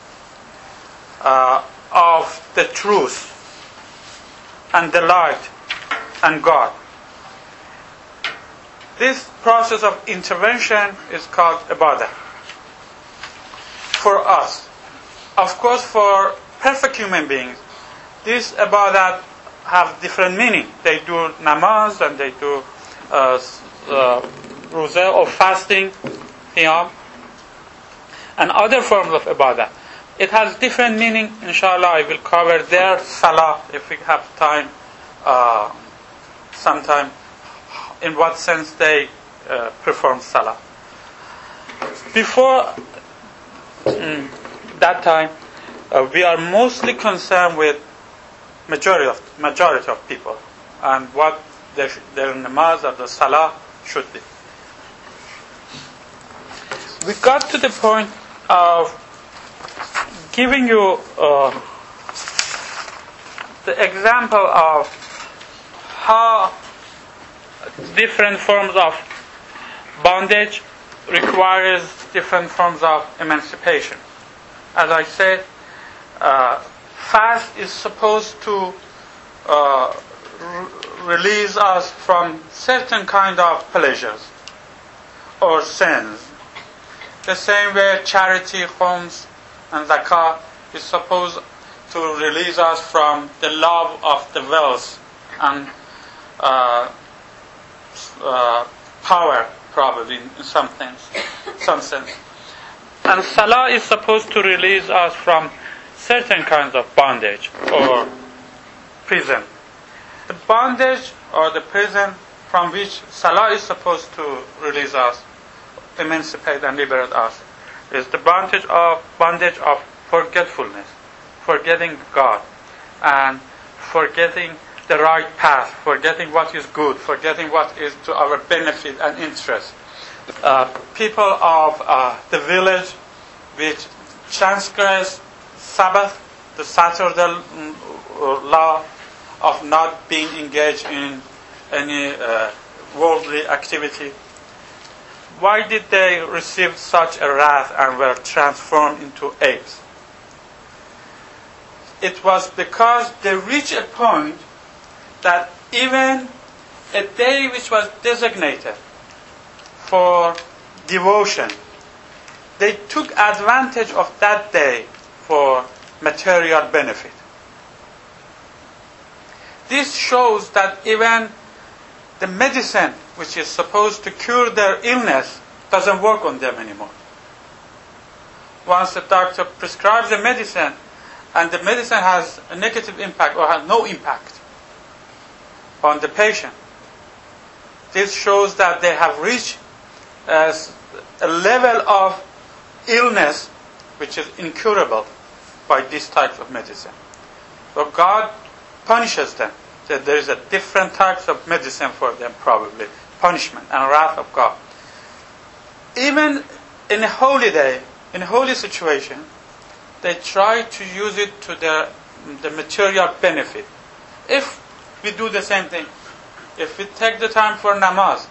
uh, of the truth and the light and God. This process of intervention is called ibadah for us. Of course, for perfect human beings, these ibadah have different meaning. They do namaz and they do uh, uh, roza or fasting, qiyam, and other forms of ibadah. It has different meaning. Inshallah, I will cover their salah if we have time, uh, sometime, in what sense they uh, perform salah. Before mm, that time, uh, we are mostly concerned with majority of majority of people and what their, their namaz or the salah should be. We got to the point of giving you uh, the example of how different forms of bondage requires different forms of emancipation. As I said, uh, fast is supposed to uh, re- release us from certain kind of pleasures or sins. The same way charity, khums, and zakah is supposed to release us from the love of the wealth and uh, uh, power, probably in some sense. Some sense. And salah is supposed to release us from certain kinds of bondage or prison. The bondage or the prison from which salah is supposed to release us, emancipate and liberate us, is the bondage of bondage of forgetfulness, forgetting God, and forgetting the right path, forgetting what is good, forgetting what is to our benefit and interest. Uh, people of uh, the village which transgress Sabbath, the Saturday law of not being engaged in any uh, worldly activity. Why did they receive such a wrath and were transformed into apes? It was because they reached a point that even a day which was designated for devotion, they took advantage of that day for material benefit. This shows that even the medicine which is supposed to cure their illness doesn't work on them anymore. Once the doctor prescribes a medicine and the medicine has a negative impact or has no impact on the patient, this shows that they have reached uh, a level of illness which is incurable by this type of medicine. So God punishes them. That there is a different types of medicine for them, probably punishment and wrath of God. Even in a holy day, in a holy situation, they try to use it to their the material benefit. If we do the same thing, if we take the time for namaz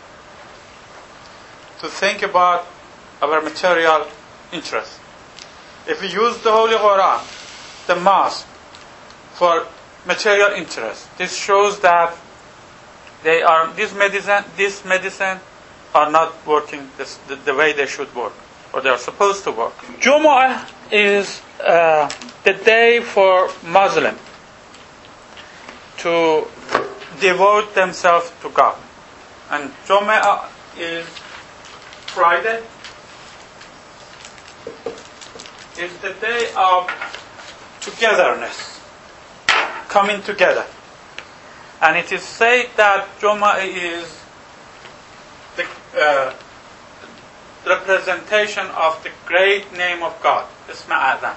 to think about our material interests, if we use the Holy Quran, the Mass, for material interest, this shows that they are this medicine. This medicine are not working this, the, the way they should work, or they are supposed to work. Jumu'ah is uh, the day for Muslims to devote themselves to God, and Jumu'ah is Friday. Is the day of togetherness, coming together. And it is said that Jumu'ah is the uh, representation of the great name of God, Ism Azam.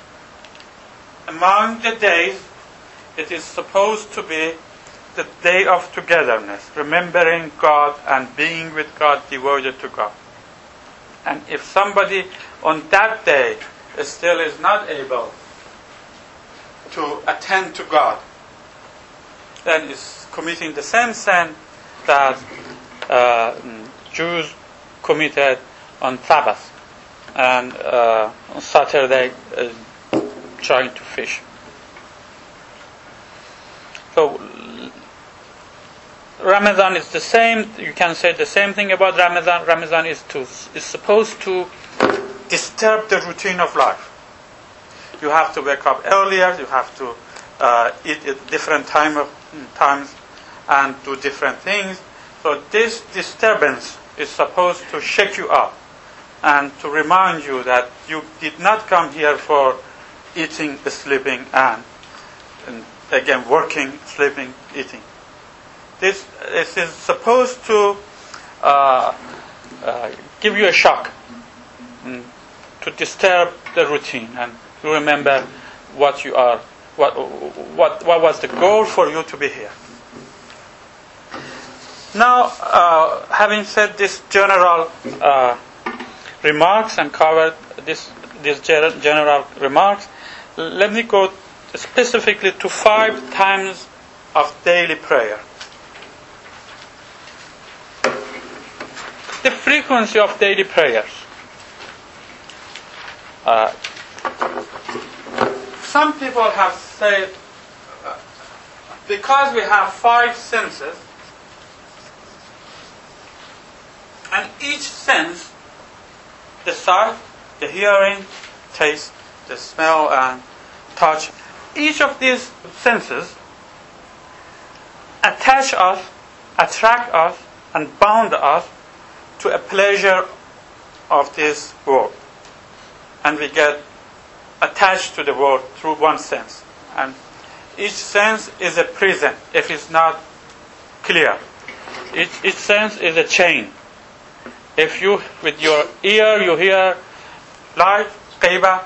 Among the days, it is supposed to be the day of togetherness, remembering God and being with God, devoted to God. And if somebody on that day still is not able to attend to God, then is committing the same sin that uh, Jews committed on Sabbath and uh, on Saturday uh, trying to fish. So Ramadan is the same. You can say the same thing about Ramadan. Ramadan is to is supposed to disturb the routine of life. You have to wake up earlier. You have to uh, eat at different time of times and do different things. So this disturbance is supposed to shake you up and to remind you that you did not come here for eating, sleeping, and, and again working, sleeping, eating. This, this is supposed to uh, uh, give you a shock, mm, to disturb the routine and to remember what you are, what, what, what was the goal for you to be here. Now, uh, having said this general uh, remarks and covered this, these general remarks, let me go specifically to five times of daily prayer. The frequency of daily prayers. Uh, some people have said, uh, because we have five senses, and each sense, the sight, the hearing, taste, the smell, and touch, each of these senses attach us, attract us, and bound us to a pleasure of this world. And we get attached to the world through one sense. And each sense is a prison if it's not clear. Each, each sense is a chain. If you, with your ear, you hear light, ghiba,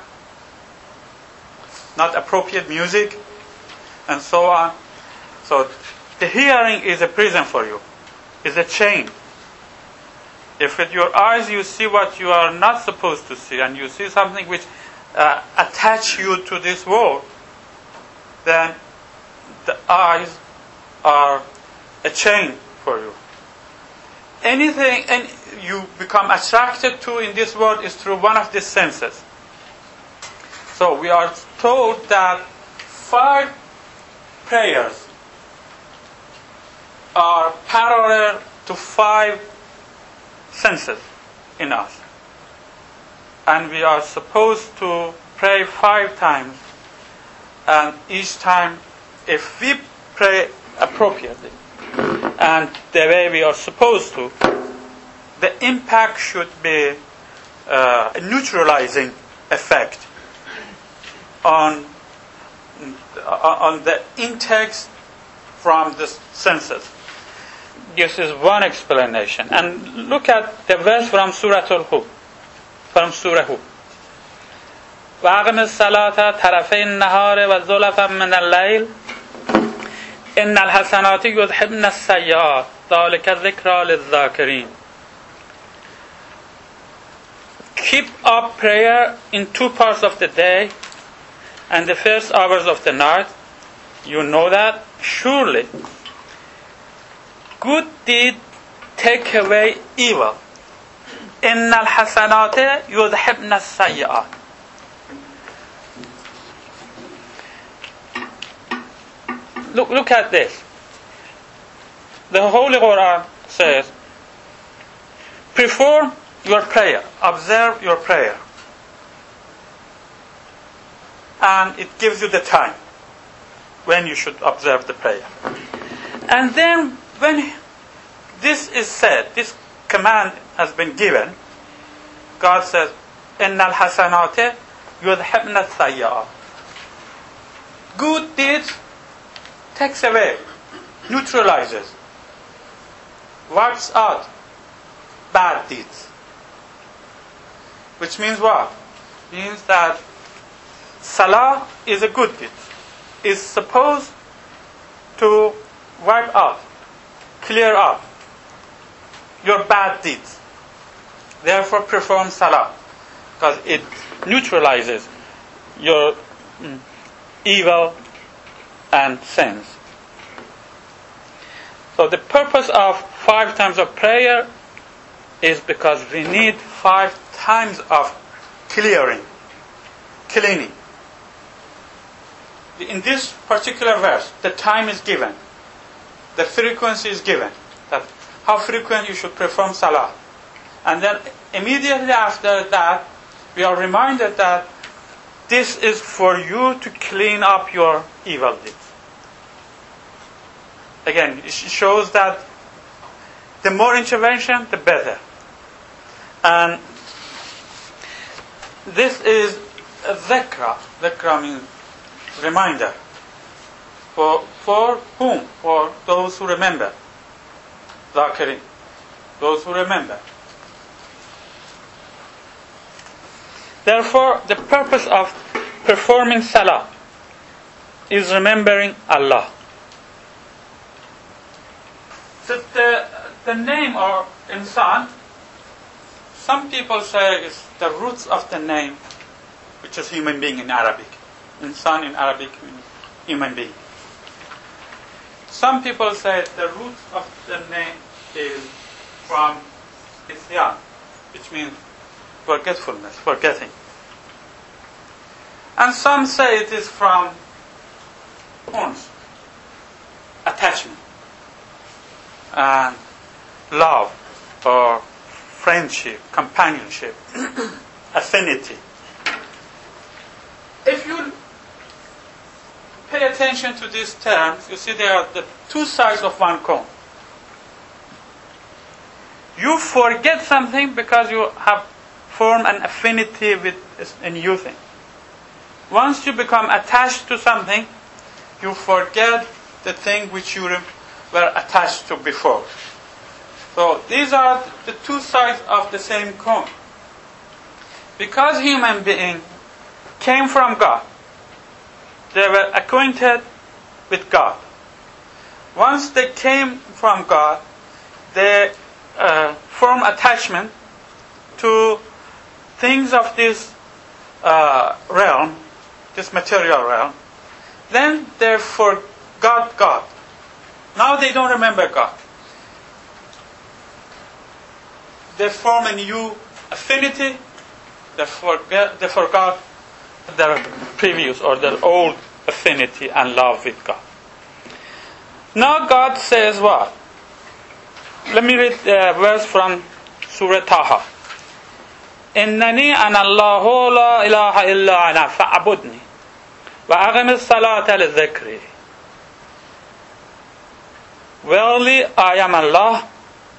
not appropriate music, and so on. So the hearing is a prison for you. It's a chain. If with your eyes you see what you are not supposed to see, and you see something which uh, attach you to this world, then the eyes are a chain for you. Anything and you become attracted to in this world is through one of these senses. So we are told that five prayers are parallel to five senses in us. And we are supposed to pray five times. And each time, if we pray appropriately, and the way we are supposed to, the impact should be uh, a neutralizing effect on, on the intakes from the senses. This is one explanation. And look at the verse from Surah Al-Hud, from Surah Hud. وَأَقِمِ الصَّلَاةَ طَرَفَيِ النَّهَارِ وَزُلَفًا مِنَ اللَّيْلِ إن الحسنات يذهبن السيئات ذلك ذكرى للذاكرين. Keep up prayer in two parts of the day and the first hours of the night. You know that surely good deed take away evil. إن الحسنات يذهبن السيئات. Look, look at this. The Holy Quran says, perform your prayer, observe your prayer. And it gives you the time when you should observe the prayer. And then when this is said, this command has been given, God says, إِنَّ الْحَسَنَاتِ يُذْهِبْنَ السَّيِّئَاتِ. Good deeds takes away, neutralizes, wipes out bad deeds. Which means what? Means that Salah is a good deed. Is supposed to wipe out, clear out your bad deeds. Therefore perform Salah, because it neutralizes your mm, evil and sins. So the purpose of five times of prayer is because we need five times of clearing, cleaning. In this particular verse, the time is given, the frequency is given, that how frequent you should perform Salah. And then immediately after that, we are reminded that this is for you to clean up your evil deeds. Again, it shows that the more intervention, the better. And this is a dhikra. Dhikra means reminder. For, for whom? For those who remember. Dhakirin. Those who remember. Therefore, the purpose of performing Salah is remembering Allah. So the, the name or insan, some people say is the roots of the name, which is human being in Arabic. Insan in Arabic means human being. Some people say the roots of the name is from isyan, which means forgetfulness, forgetting. And some say it is from uns, attachment, and love, or friendship, companionship, affinity. If you pay attention to these terms, you see they are the two sides of one coin. You forget something because you have formed an affinity with a new thing. Once you become attached to something, you forget the thing which you were attached to before. So these are the two sides of the same coin. Because human beings came from God, they were acquainted with God. Once they came from God, they uh, form attachment to things of this uh, realm, this material realm. Then they forgot God. Now they don't remember God. They form a new affinity. They forget. They forgot their previous or their old affinity and love with God. Now God says what? Let me read a verse from Surah Taha. إنني أنا الله لا إله إلا أنا فاعبدني وأقم الصلاة لذكري. Verily I am Allah.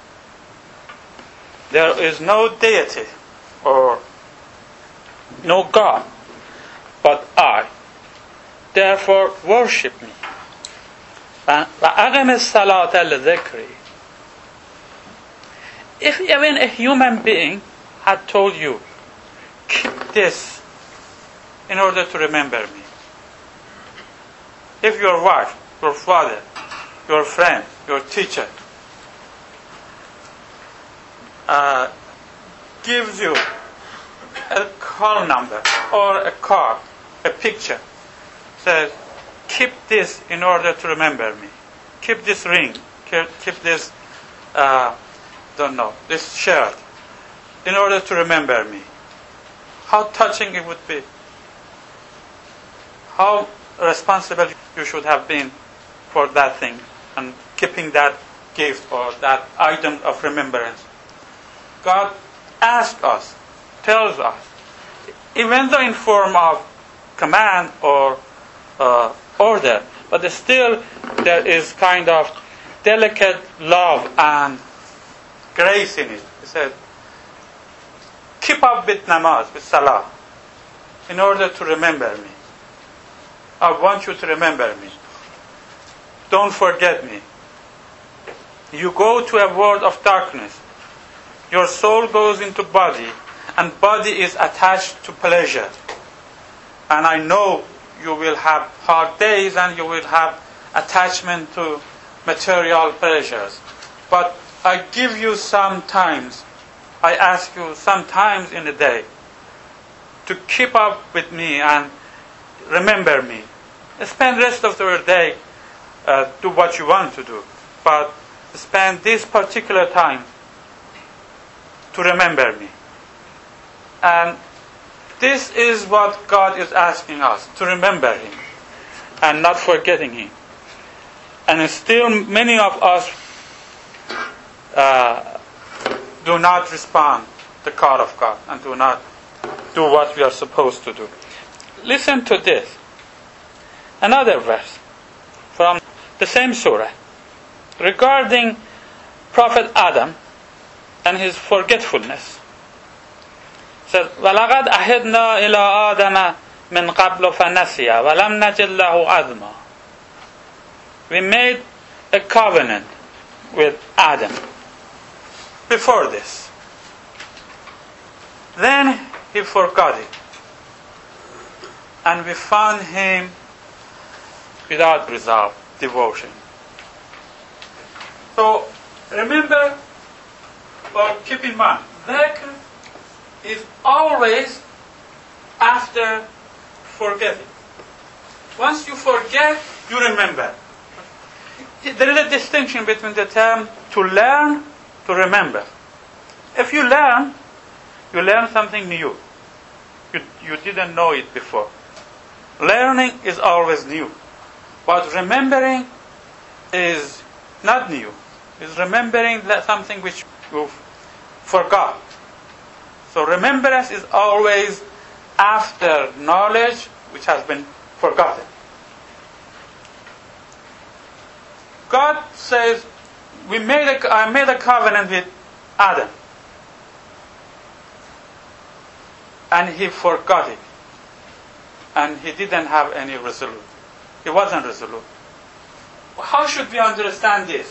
There is no deity or no God but I. Therefore worship me. وأقم الصلاة لذكري. If even a human being had told you, keep this in order to remember me. If your wife, your father your friend, your teacher, uh, gives you a call number or a card, a picture, says, keep this in order to remember me. Keep this ring. Keep this, uh, don't know, this shirt in order to remember me. How touching it would be. How responsible you should have been for that thing and keeping that gift or that item of remembrance. God asks us, tells us, even though in form of command or uh, order, but still there is kind of delicate love and grace in it. He said, keep up with namaz, with salah, in order to remember me. I want you to remember me. Don't forget me. You go to a world of darkness. Your soul goes into body, and body is attached to pleasure. And I know you will have hard days and you will have attachment to material pleasures. But I give you some times, I ask you sometimes in a day to keep up with me and remember me. Spend the rest of your day, uh, do what you want to do, but spend this particular time to remember me. And this is what God is asking us, to remember Him and not forgetting Him. And still many of us uh, do not respond to the call of God and do not do what we are supposed to do. Listen to this. Another verse from the same surah regarding Prophet Adam and his forgetfulness. It says, وَلَقَدْ أَحِدْنَا إِلَىٰ آدَمَ مِنْ قَبْلُ فَنَسِيَ وَلَمْ نَجِدْ لَهُ عَزْمًا. We made a covenant with Adam before this. Then he forgot it. And we found him without resolve, devotion. So, remember, or keep in mind, dhikr is always after forgetting. Once you forget, you remember. There is a distinction between the term to learn, to remember. If you learn, you learn something new. You, you didn't know it before. Learning is always new. But remembering is not new. It's remembering something which you forgot. So remembrance is always after knowledge which has been forgotten. God says, "We made a, I made a covenant with Adam, and he forgot it, and he didn't have any resolute. He wasn't resolute." How should we understand this?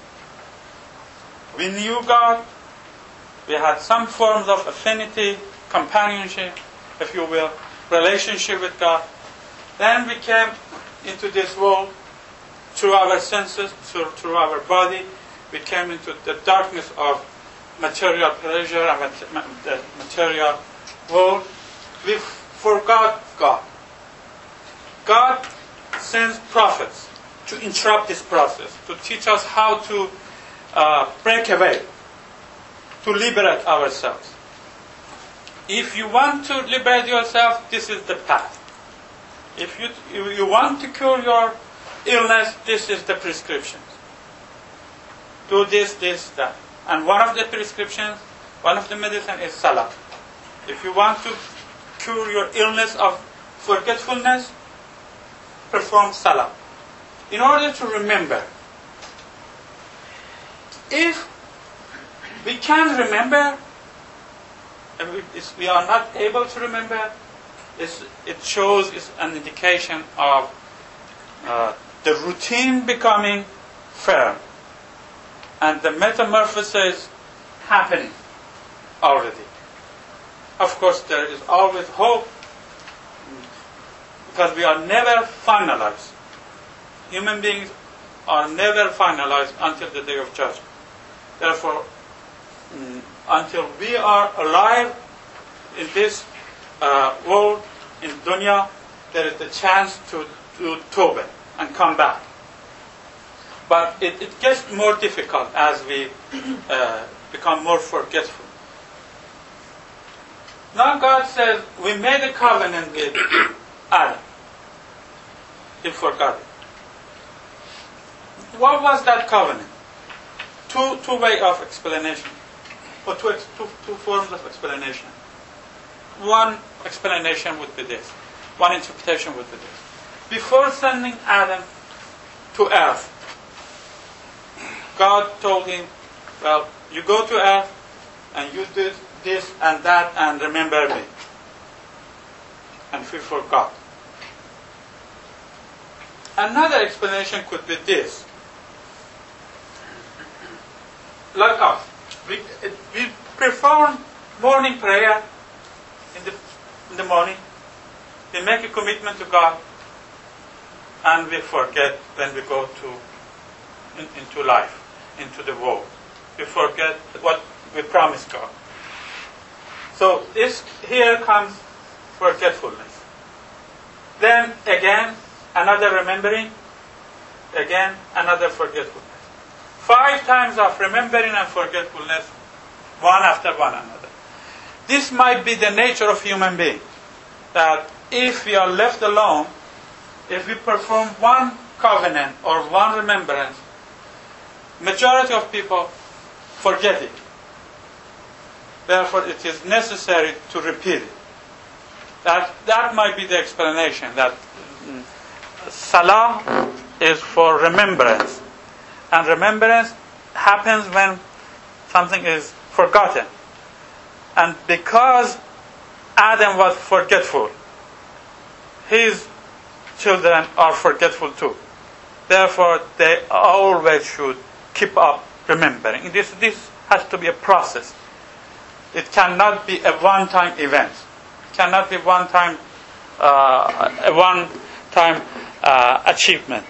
We knew God. We had some forms of affinity, companionship, if you will, relationship with God. Then we came into this world through our senses, through, through our body. We came into the darkness of material pleasure and the material world. We forgot God. God sends prophets to interrupt this process, to teach us how to uh, break away, to liberate ourselves. If you want to liberate yourself, this is the path. If you, if you want to cure your illness, this is the prescription. Do this, this, that. And one of the prescriptions, one of the medicine is salah. If you want to cure your illness of forgetfulness, perform salah. In order to remember. If we can't remember, and we, we are not able to remember, it's, it shows it's an indication of uh, the routine becoming firm and the metamorphosis happening already. Of course, there is always hope because we are never finalized. Human beings are never finalized until the day of judgment. Therefore, mm, until we are alive in this uh, world, in dunya, there is the chance to do tawbah and come back. But it, it gets more difficult as we uh, become more forgetful. Now God says, we made a covenant with Adam. He forgot it. What was that covenant? Two two way of explanation, or two, two two forms of explanation. One explanation would be this. One interpretation would be this. Before sending Adam to earth, God told him, well, you go to earth and you do this and that and remember me. And we forgot. Another explanation could be this. Like us, we, we perform morning prayer in the, in the morning. We make a commitment to God, and we forget when we go to in, into life, into the world. We forget what we promised God. So this here comes forgetfulness. Then again another remembering, again another forgetfulness. Five times of remembering and forgetfulness, one after one another. This might be the nature of human being. That if we are left alone, if we perform one covenant or one remembrance, majority of people forget it. Therefore, it is necessary to repeat it. That that might be the explanation. That mm, Salah is for remembrance. And remembrance happens when something is forgotten. And because Adam was forgetful, his children are forgetful too. Therefore, they always should keep up remembering. This, this has to be a process. It cannot be a one-time event. It cannot be one-time, uh, a one-time uh, achievement.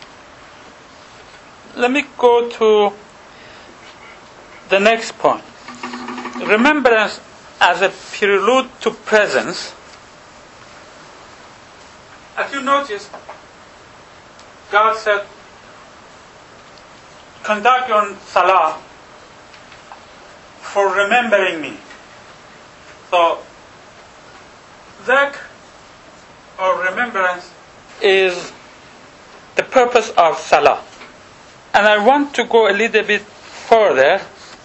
Let me go to the next point. Remembrance as a prelude to presence. As you notice, God said, conduct your salah for remembering me. So, dhikr or remembrance is the purpose of salah. And I want to go a little bit further.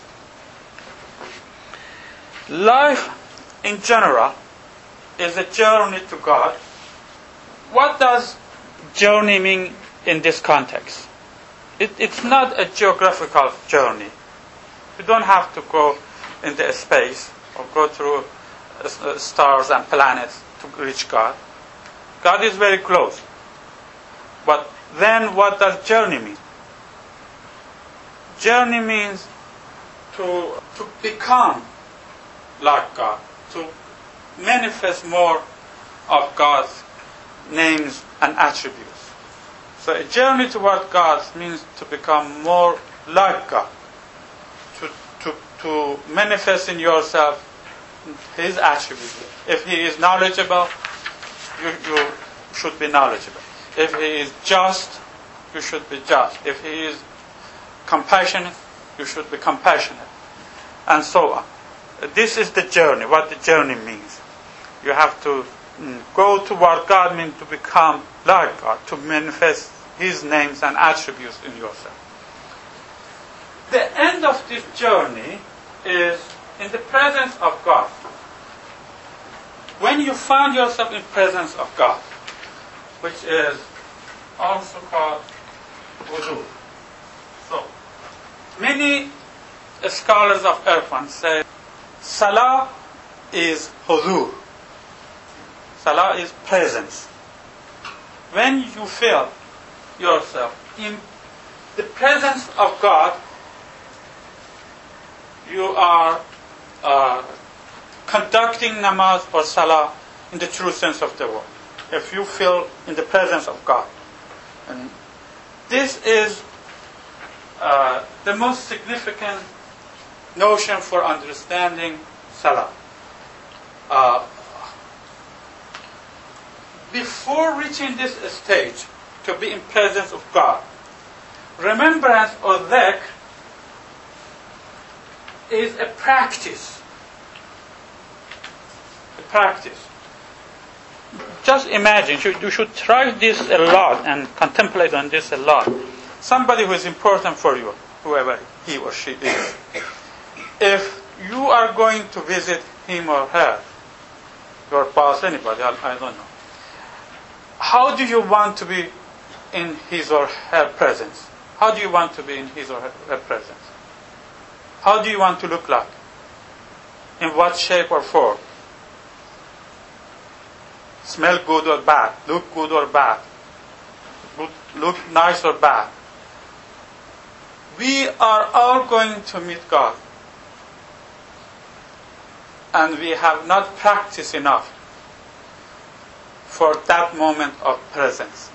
Life in general is a journey to God. What does journey mean in this context? It, it's not a geographical journey. You don't have to go into space or go through stars and planets to reach God. God is very close. But then what does journey mean? Journey means to, to become like God, to manifest more of God's names and attributes. So a journey toward God means to become more like God, to, to, to manifest in yourself His attributes. If He is knowledgeable, you, you should be knowledgeable. If He is just, you should be just. If He is compassionate, you should be compassionate. And so on. This is the journey, what the journey means. You have to mm, go toward God means to become like God, to manifest His names and attributes in yourself. The end of this journey is in the presence of God. When you find yourself in presence of God, which is also called wudu. So, many scholars of Irfan say Salah is hudur. Salah is presence. When you feel yourself in the presence of God, you are uh, conducting namaz or salah in the true sense of the word. If you feel in the presence of God, and This is uh, the most significant notion for understanding Salah. Uh, before reaching this stage, to be in presence of God, remembrance or dhikr is a practice. A practice. Just imagine, you should try this a lot and contemplate on this a lot. Somebody who is important for you, whoever he or she is, if you are going to visit him or her, your boss, anybody, I, I don't know, how do you want to be in his or her presence? How do you want to be in his or her presence? How do you want to look like? In what shape or form? Smell good or bad? Look good or bad? Look nice or bad? We are all going to meet God. And we have not practiced enough for that moment of presence.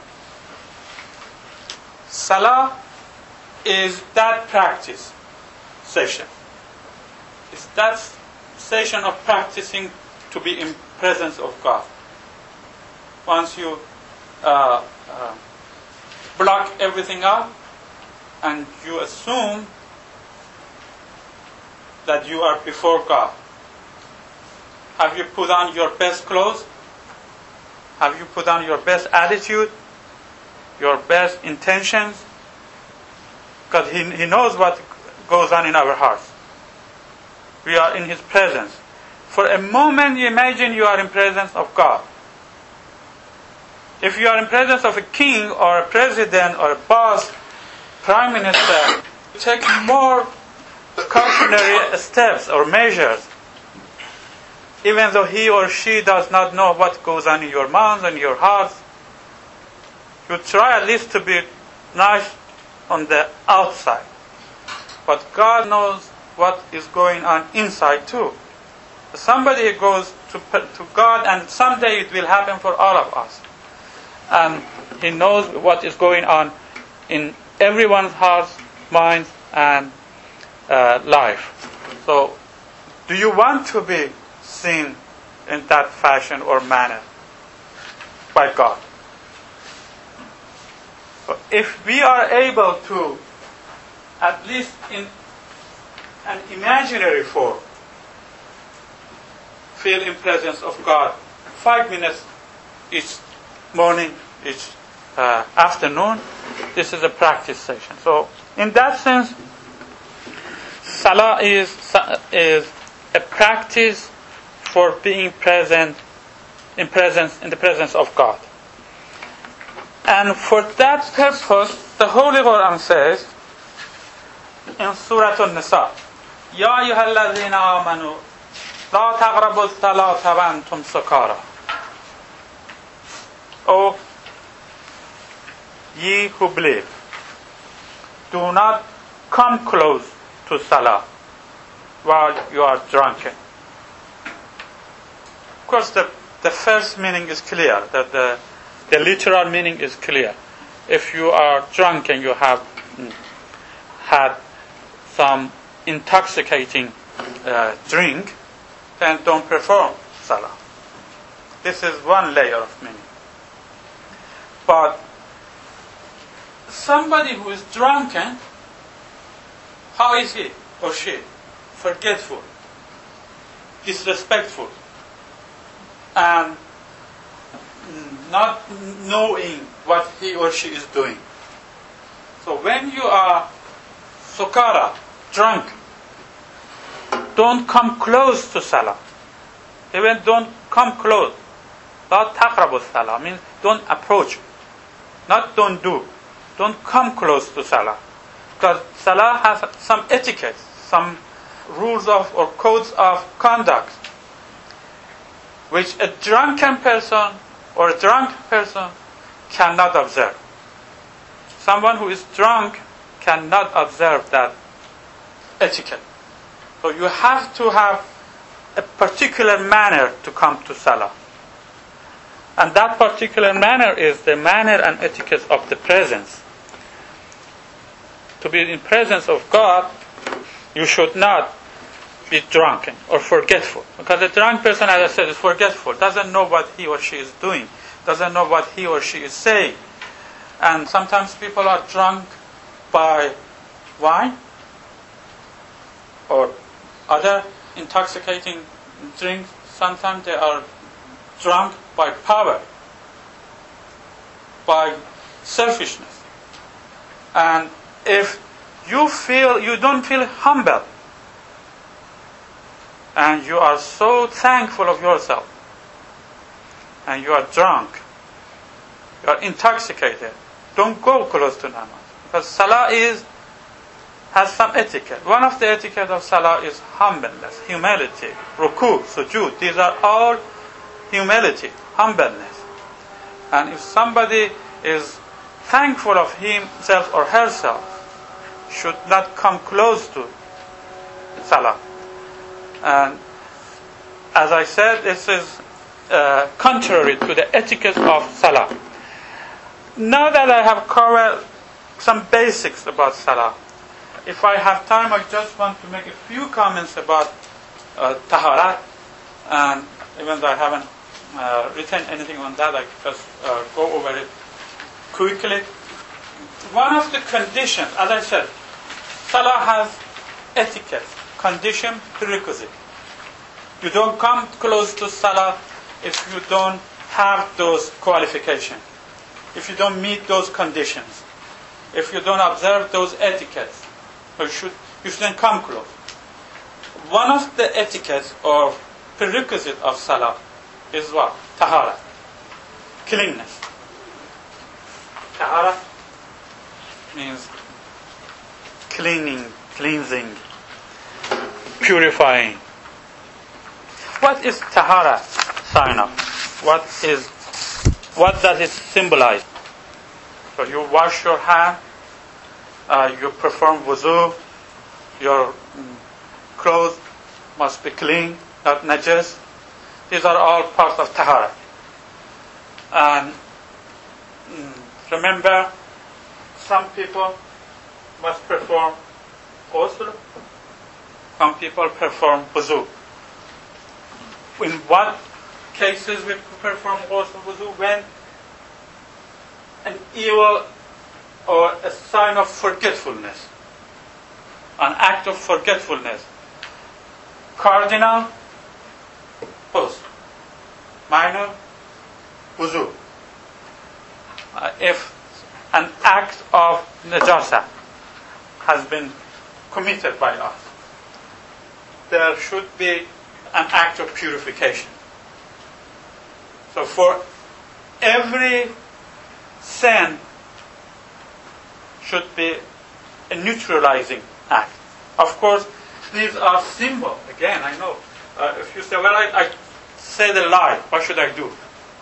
Salah is that practice session. It's that session of practicing to be in presence of God. Once you uh, uh, block everything out and you assume that you are before God. Have you put on your best clothes? Have you put on your best attitude? Your best intentions? Because he, he knows what goes on in our hearts. We are in His presence. For a moment, you imagine you are in presence of God. If you are in presence of a king or a president or a boss, prime minister, take more cautionary steps or measures. Even though he or she does not know what goes on in your minds and your hearts, you try at least to be nice on the outside. But God knows what is going on inside too. Somebody goes to, to God, and someday it will happen for all of us. And He knows what is going on in everyone's hearts, minds, and uh, life. So, do you want to be seen in that fashion or manner by God? So if we are able to, at least in an imaginary form, feel in presence of God five minutes each morning, each uh, afternoon, this is a practice session. So in that sense, Salah is is a practice for being present in presence in the presence of God. And for that purpose, the Holy Quran says in Surah An-Nisa, Ya ayyuhalladhina amanu la taqrabu as-salata wa antum sukara. O ye who believe, do not come close to Salah while you are drunken. Of course, the, the first meaning is clear, that the, the literal meaning is clear. If you are drunk and you have mm, had some intoxicating uh, drink, then don't perform Salah. This is one layer of meaning. But somebody who is drunken, how is he or she? Forgetful, disrespectful, and not knowing what he or she is doing. So when you are sukara, drunk, don't come close to Salah. Even don't come close. La taqrabu Salah means don't approach. Not don't do. Don't come close to Salah. Because Salah has some etiquette, some rules of or codes of conduct, which a drunken person or a drunk person cannot observe. Someone who is drunk cannot observe that etiquette. So you have to have a particular manner to come to Salah. And that particular manner is the manner and etiquette of the presence. to be in presence of God, you should not be drunken or forgetful. Because a drunk person, as I said, is forgetful, doesn't know what he or she is doing, doesn't know what he or she is saying. And sometimes people are drunk by wine or other intoxicating drinks. Sometimes they are drunk by power, by selfishness. And if you feel, you don't feel humble, and you are so thankful of yourself, and you are drunk, you are intoxicated, don't go close to namaz. Because salah is, has some etiquette. One of the etiquette of salah is humbleness, humility, ruku, sujood. These are all humility, humbleness. And if somebody is thankful of himself or herself, should not come close to salah. And as I said, this is uh, contrary to the etiquette of salah. Now that I have covered some basics about salah, if I have time, I just want to make a few comments about uh, taharat. And even though I haven't uh, written anything on that, I just uh, go over it quickly. One of the conditions, as I said, salah has etiquette, condition, prerequisite. You don't come close to salah if you don't have those qualifications, if you don't meet those conditions, if you don't observe those etiquettes. You, should, you shouldn't come close. One of the etiquettes or prerequisite of salah is what? Tahara. Cleanness. Tahara means cleaning, cleansing, purifying. What is tahara sign of? What is, what does it symbolize? So you wash your hand, uh, you perform wuzu, your mm, clothes must be clean, not najas. These are all parts of tahara. And mm, remember, some people must perform ghusl, some people perform wuzu. In what cases we perform ghusl wuzu? When an evil or a sign of forgetfulness, an act of forgetfulness. Cardinal, ghusl. Minor, wuzu. Uh, if an act of najasa has been committed by us, there should be an act of purification. So for every sin should be a neutralizing act. Of course, these are symbols. Again, I know. Uh, if you say, well, I, I say the lie, what should I do?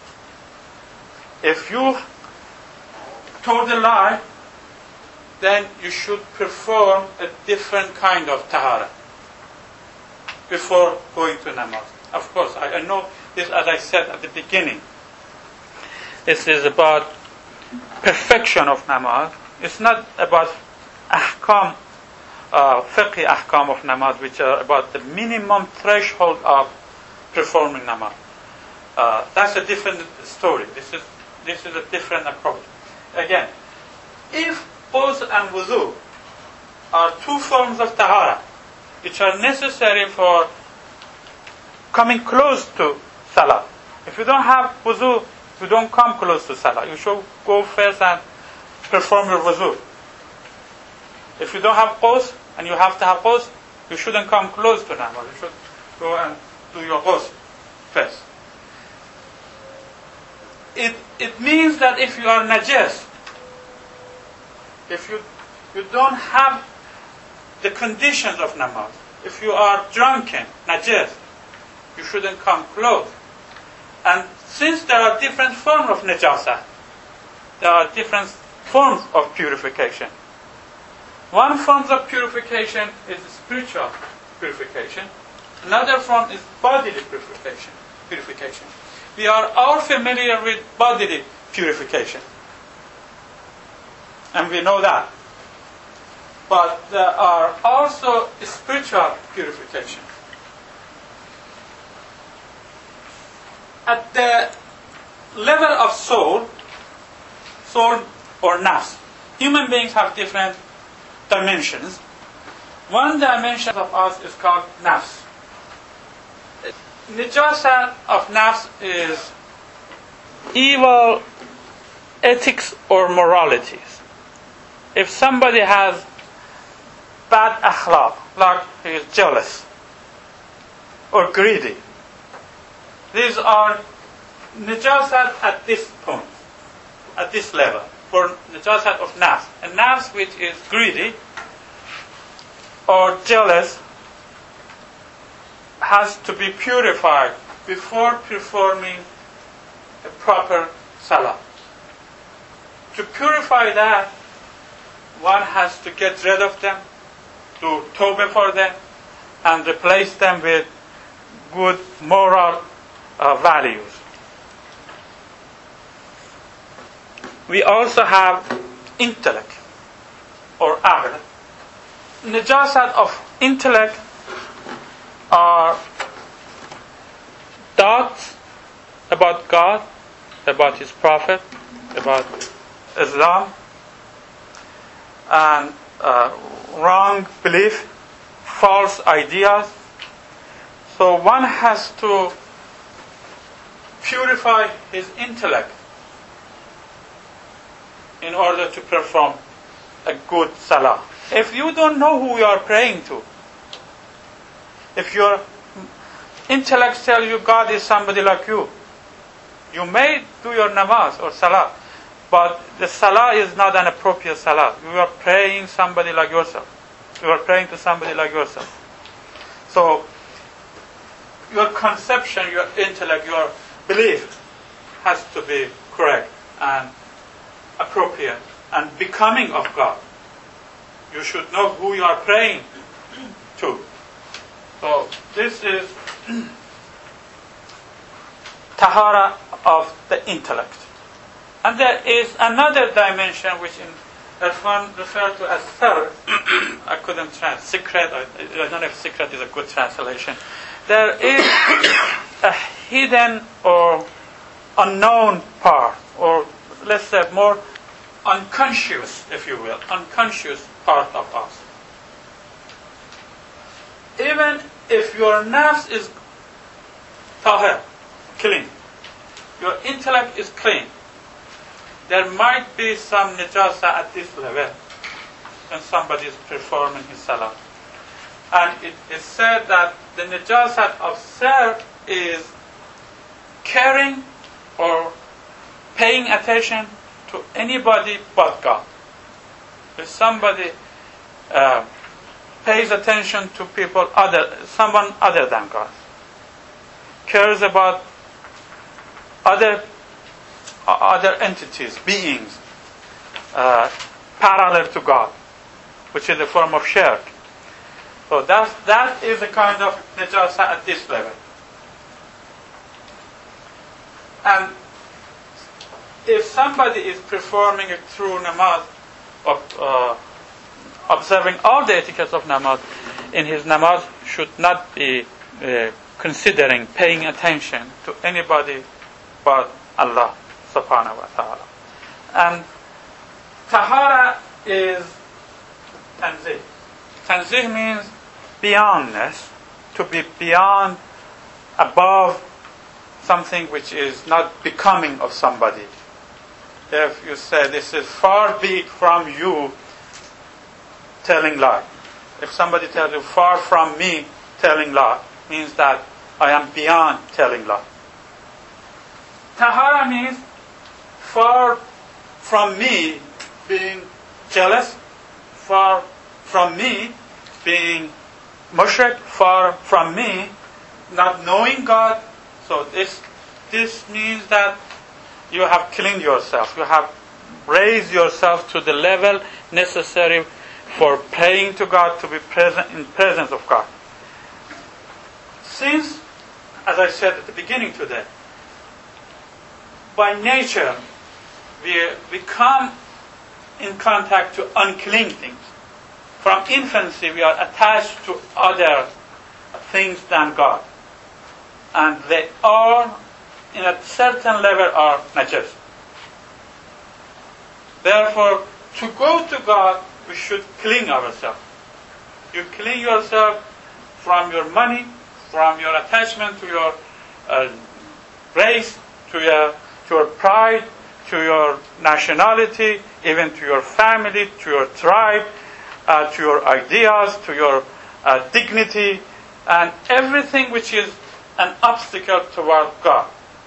If you told a lie, then you should perform a different kind of tahara before going to namaz. Of course, I, I know this, as I said at the beginning. This is about perfection of namaz. It's not about ahkam, uh, fiqh ahkam of namaz, which are about the minimum threshold of performing namaz. Uh, that's a different story. This is this is a different approach. Again, if ghusl and wuzu are two forms of tahara, which are necessary for coming close to salah. If you don't have wuzu, you don't come close to salah. You should go first and perform your wuzu. If you don't have ghusl and you have to have ghusl, you shouldn't come close to namaz. You should go and do your ghusl first. It it means that if you are najas, if you you don't have the conditions of namaz, if you are drunken, najas, you shouldn't come close. And since there are different forms of najasa, there are different forms of purification. One form of purification is spiritual purification. Another form is bodily purification. Purification. We are all familiar with bodily purification, and we know that. but there are also spiritual purification. At the level of soul, soul or nafs, human beings have different dimensions. One dimension of us is called nafs. Najasat of nafs is evil ethics or moralities. If somebody has bad akhlaq, like he is jealous or greedy, these are najasat at this point, at this level, for najasat of nafs. And nafs which is greedy or jealous has to be purified before performing a proper salah. To purify that, one has to get rid of them, do tawbah for them, and replace them with good moral uh, values. We also have intellect or aql. Najasat of intellect are thoughts about God, about His Prophet, about Islam, and uh, wrong belief, false ideas. So one has to purify his intellect in order to perform a good salah. If you don't know who you are praying to, if your intellect tells you God is somebody like you, you may do your namaz or salah, but the salah is not an appropriate salah. You are praying somebody like yourself. You are praying to somebody like yourself. So, your conception, your intellect, your belief has to be correct and appropriate and becoming of God. You should know who you are praying to. So, this is tahara of the intellect. And there is another dimension which in Irfan referred to as sir. I couldn't translate. Secret, I, I don't know if secret is a good translation. There is a hidden or unknown part, or let's say more unconscious, if you will, unconscious part of us. Even if your nafs is tahir, clean, your intellect is clean, there might be some najasa at this level when somebody is performing his salah. And it is said that the najasat of sir is caring or paying attention to anybody but God. If somebody uh, pays attention to people other, someone other than God, cares about other other entities, beings, uh, parallel to God, which is a form of shirk. So that that is a kind of najasa at this level. And if somebody is performing a true namaz, of, uh, observing all the etiquettes of namaz, in his namaz should not be uh, considering, paying attention to anybody but Allah subhanahu wa ta'ala. And tahara is tanzih. Tanzih means beyondness, to be beyond, above something which is not becoming of somebody. If you say this is far be it from you telling lie. If somebody tells you far from me telling lie, means that I am beyond telling lie. Tahara means far from me being jealous, far from me being mushrik, far from me not knowing God. So this this means that you have cleaned yourself. You have raised yourself to the level necessary for praying to God, to be present in presence of God. Since, as I said at the beginning today, by nature we, we come in contact to unclean things. from infancy we are attached to other things than God. And they are, in a certain level, are najas. Therefore, to go to God, we should clean ourselves. You clean yourself from your money, from your attachment to your uh, race, to your, to your pride, to your nationality, even to your family, to your tribe, uh, to your ideas, to your uh, dignity, and everything which is an obstacle toward God.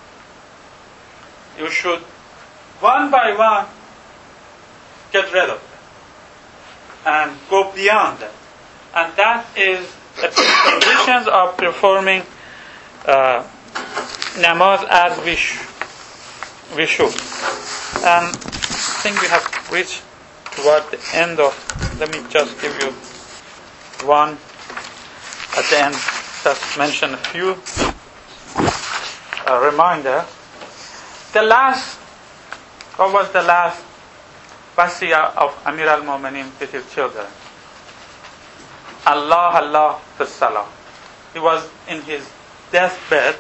You should, one by one, get rid of it and go beyond it. And that is the conditions of performing uh, namaz as we, sh- we should. And I think we have reached toward the end of, let me just give you one at the end, just mention a few uh, reminder. The last, what was the last wasiyah of Amir al-Mu'mineen with his children? Allah, Allah, fi salah. He was in his deathbed.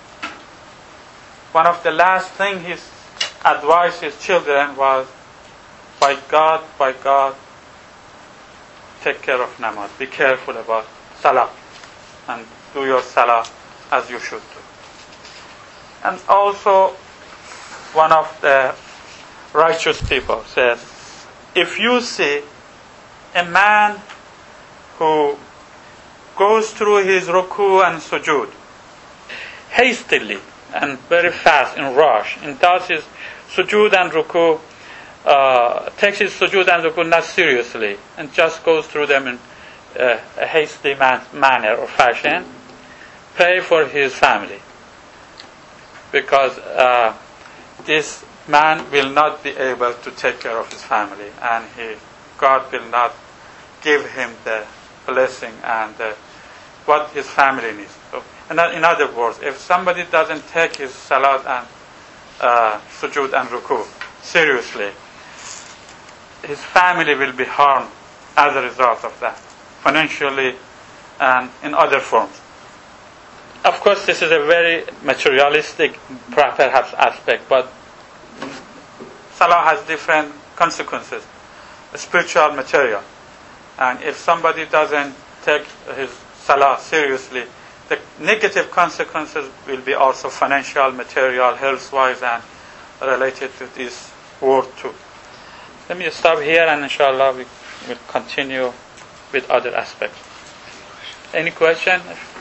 One of the last things he advised his children was, by God, by God, take care of namaz. Be careful about salah. And do your salah as you should do. And also, one of the righteous people said, if you see a man who goes through his ruku and sujood hastily and very fast in rush, and does his sujood and ruku, uh, takes his sujood and ruku not seriously, and just goes through them in uh, a hasty man- manner or fashion, pray for his family. Because uh, this man will not be able to take care of his family, and he, God will not give him the blessing and uh, what his family needs. So, in other words, if somebody doesn't take his salat and uh, sujood and ruku seriously, his family will be harmed as a result of that, financially and in other forms. Of course, this is a very materialistic, perhaps, aspect, but salah has different consequences, spiritual, material. And if somebody doesn't take his salah seriously, the negative consequences will be also financial, material, health-wise, and related to this world too. Let me stop here, and inshallah we will continue with other aspects. Any question?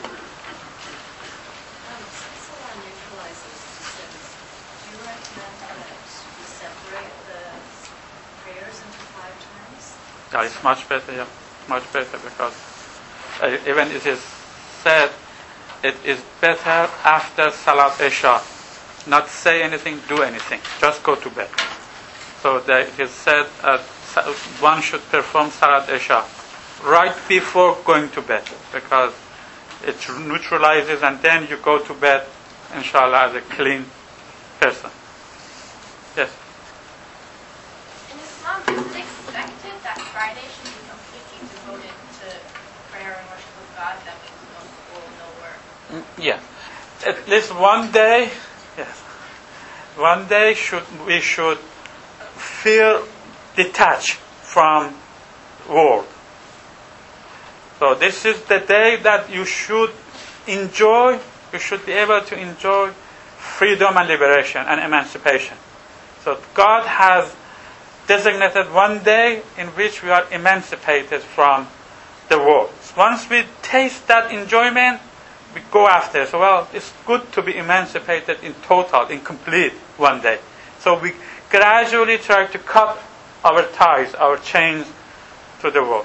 Yeah, it's much better, yeah, much better, because uh, even it is said it is better after Salat Isha, not say anything, do anything, just go to bed. So that it is said uh, one should perform Salat Isha right before going to bed, because it neutralizes, and then you go to bed, inshallah, as a clean person. Yes? In Islam, is it expected that Friday should be completely devoted to prayer and worship of God? That means no school, no work. Yeah. At least one day, yes. One day should we should feel detached from world. So this is the day that you should enjoy, you should be able to enjoy freedom and liberation and emancipation. So God has designated one day in which we are emancipated from the world. Once we taste that enjoyment, we go after. So, well, it's good to be emancipated in total, in complete one day. So we gradually try to cut our ties, our chains to the world.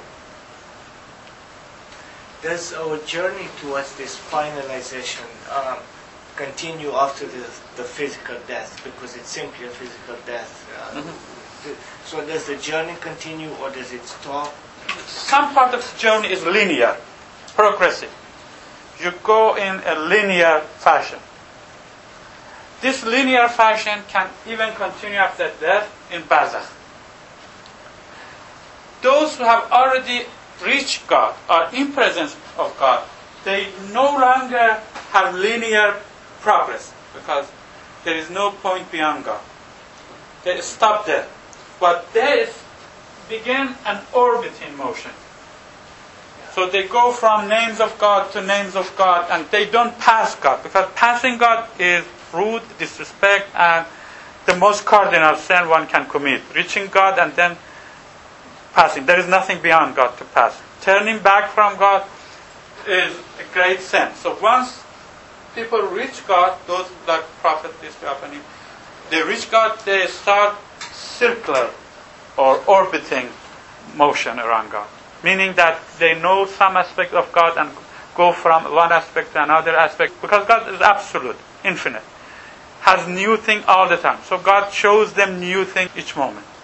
Does our journey towards this finalization um, continue after the, the physical death? Because it's simply a physical death. Uh, Mm-hmm. So does the journey continue, or does it stop? Some part of the journey is linear, progressive. You go in a linear fashion. This linear fashion can even continue after death in barzakh. Those who have already reach God, or in presence of God, they no longer have linear progress, because there is no point beyond God. They stop there. But they begin an orbiting motion. So they go from names of God to names of God, and they don't pass God, because passing God is rude, disrespect, and the most cardinal sin one can commit. Reaching God and then passing. There is nothing beyond God to pass. Turning back from God is a great sin. So once people reach God, those like Prophet, peace be upon him, they reach God, they start circular or orbiting motion around God. Meaning that they know some aspect of God and go from one aspect to another aspect, because God is absolute, infinite, has new thing all the time. So God shows them new thing each moment.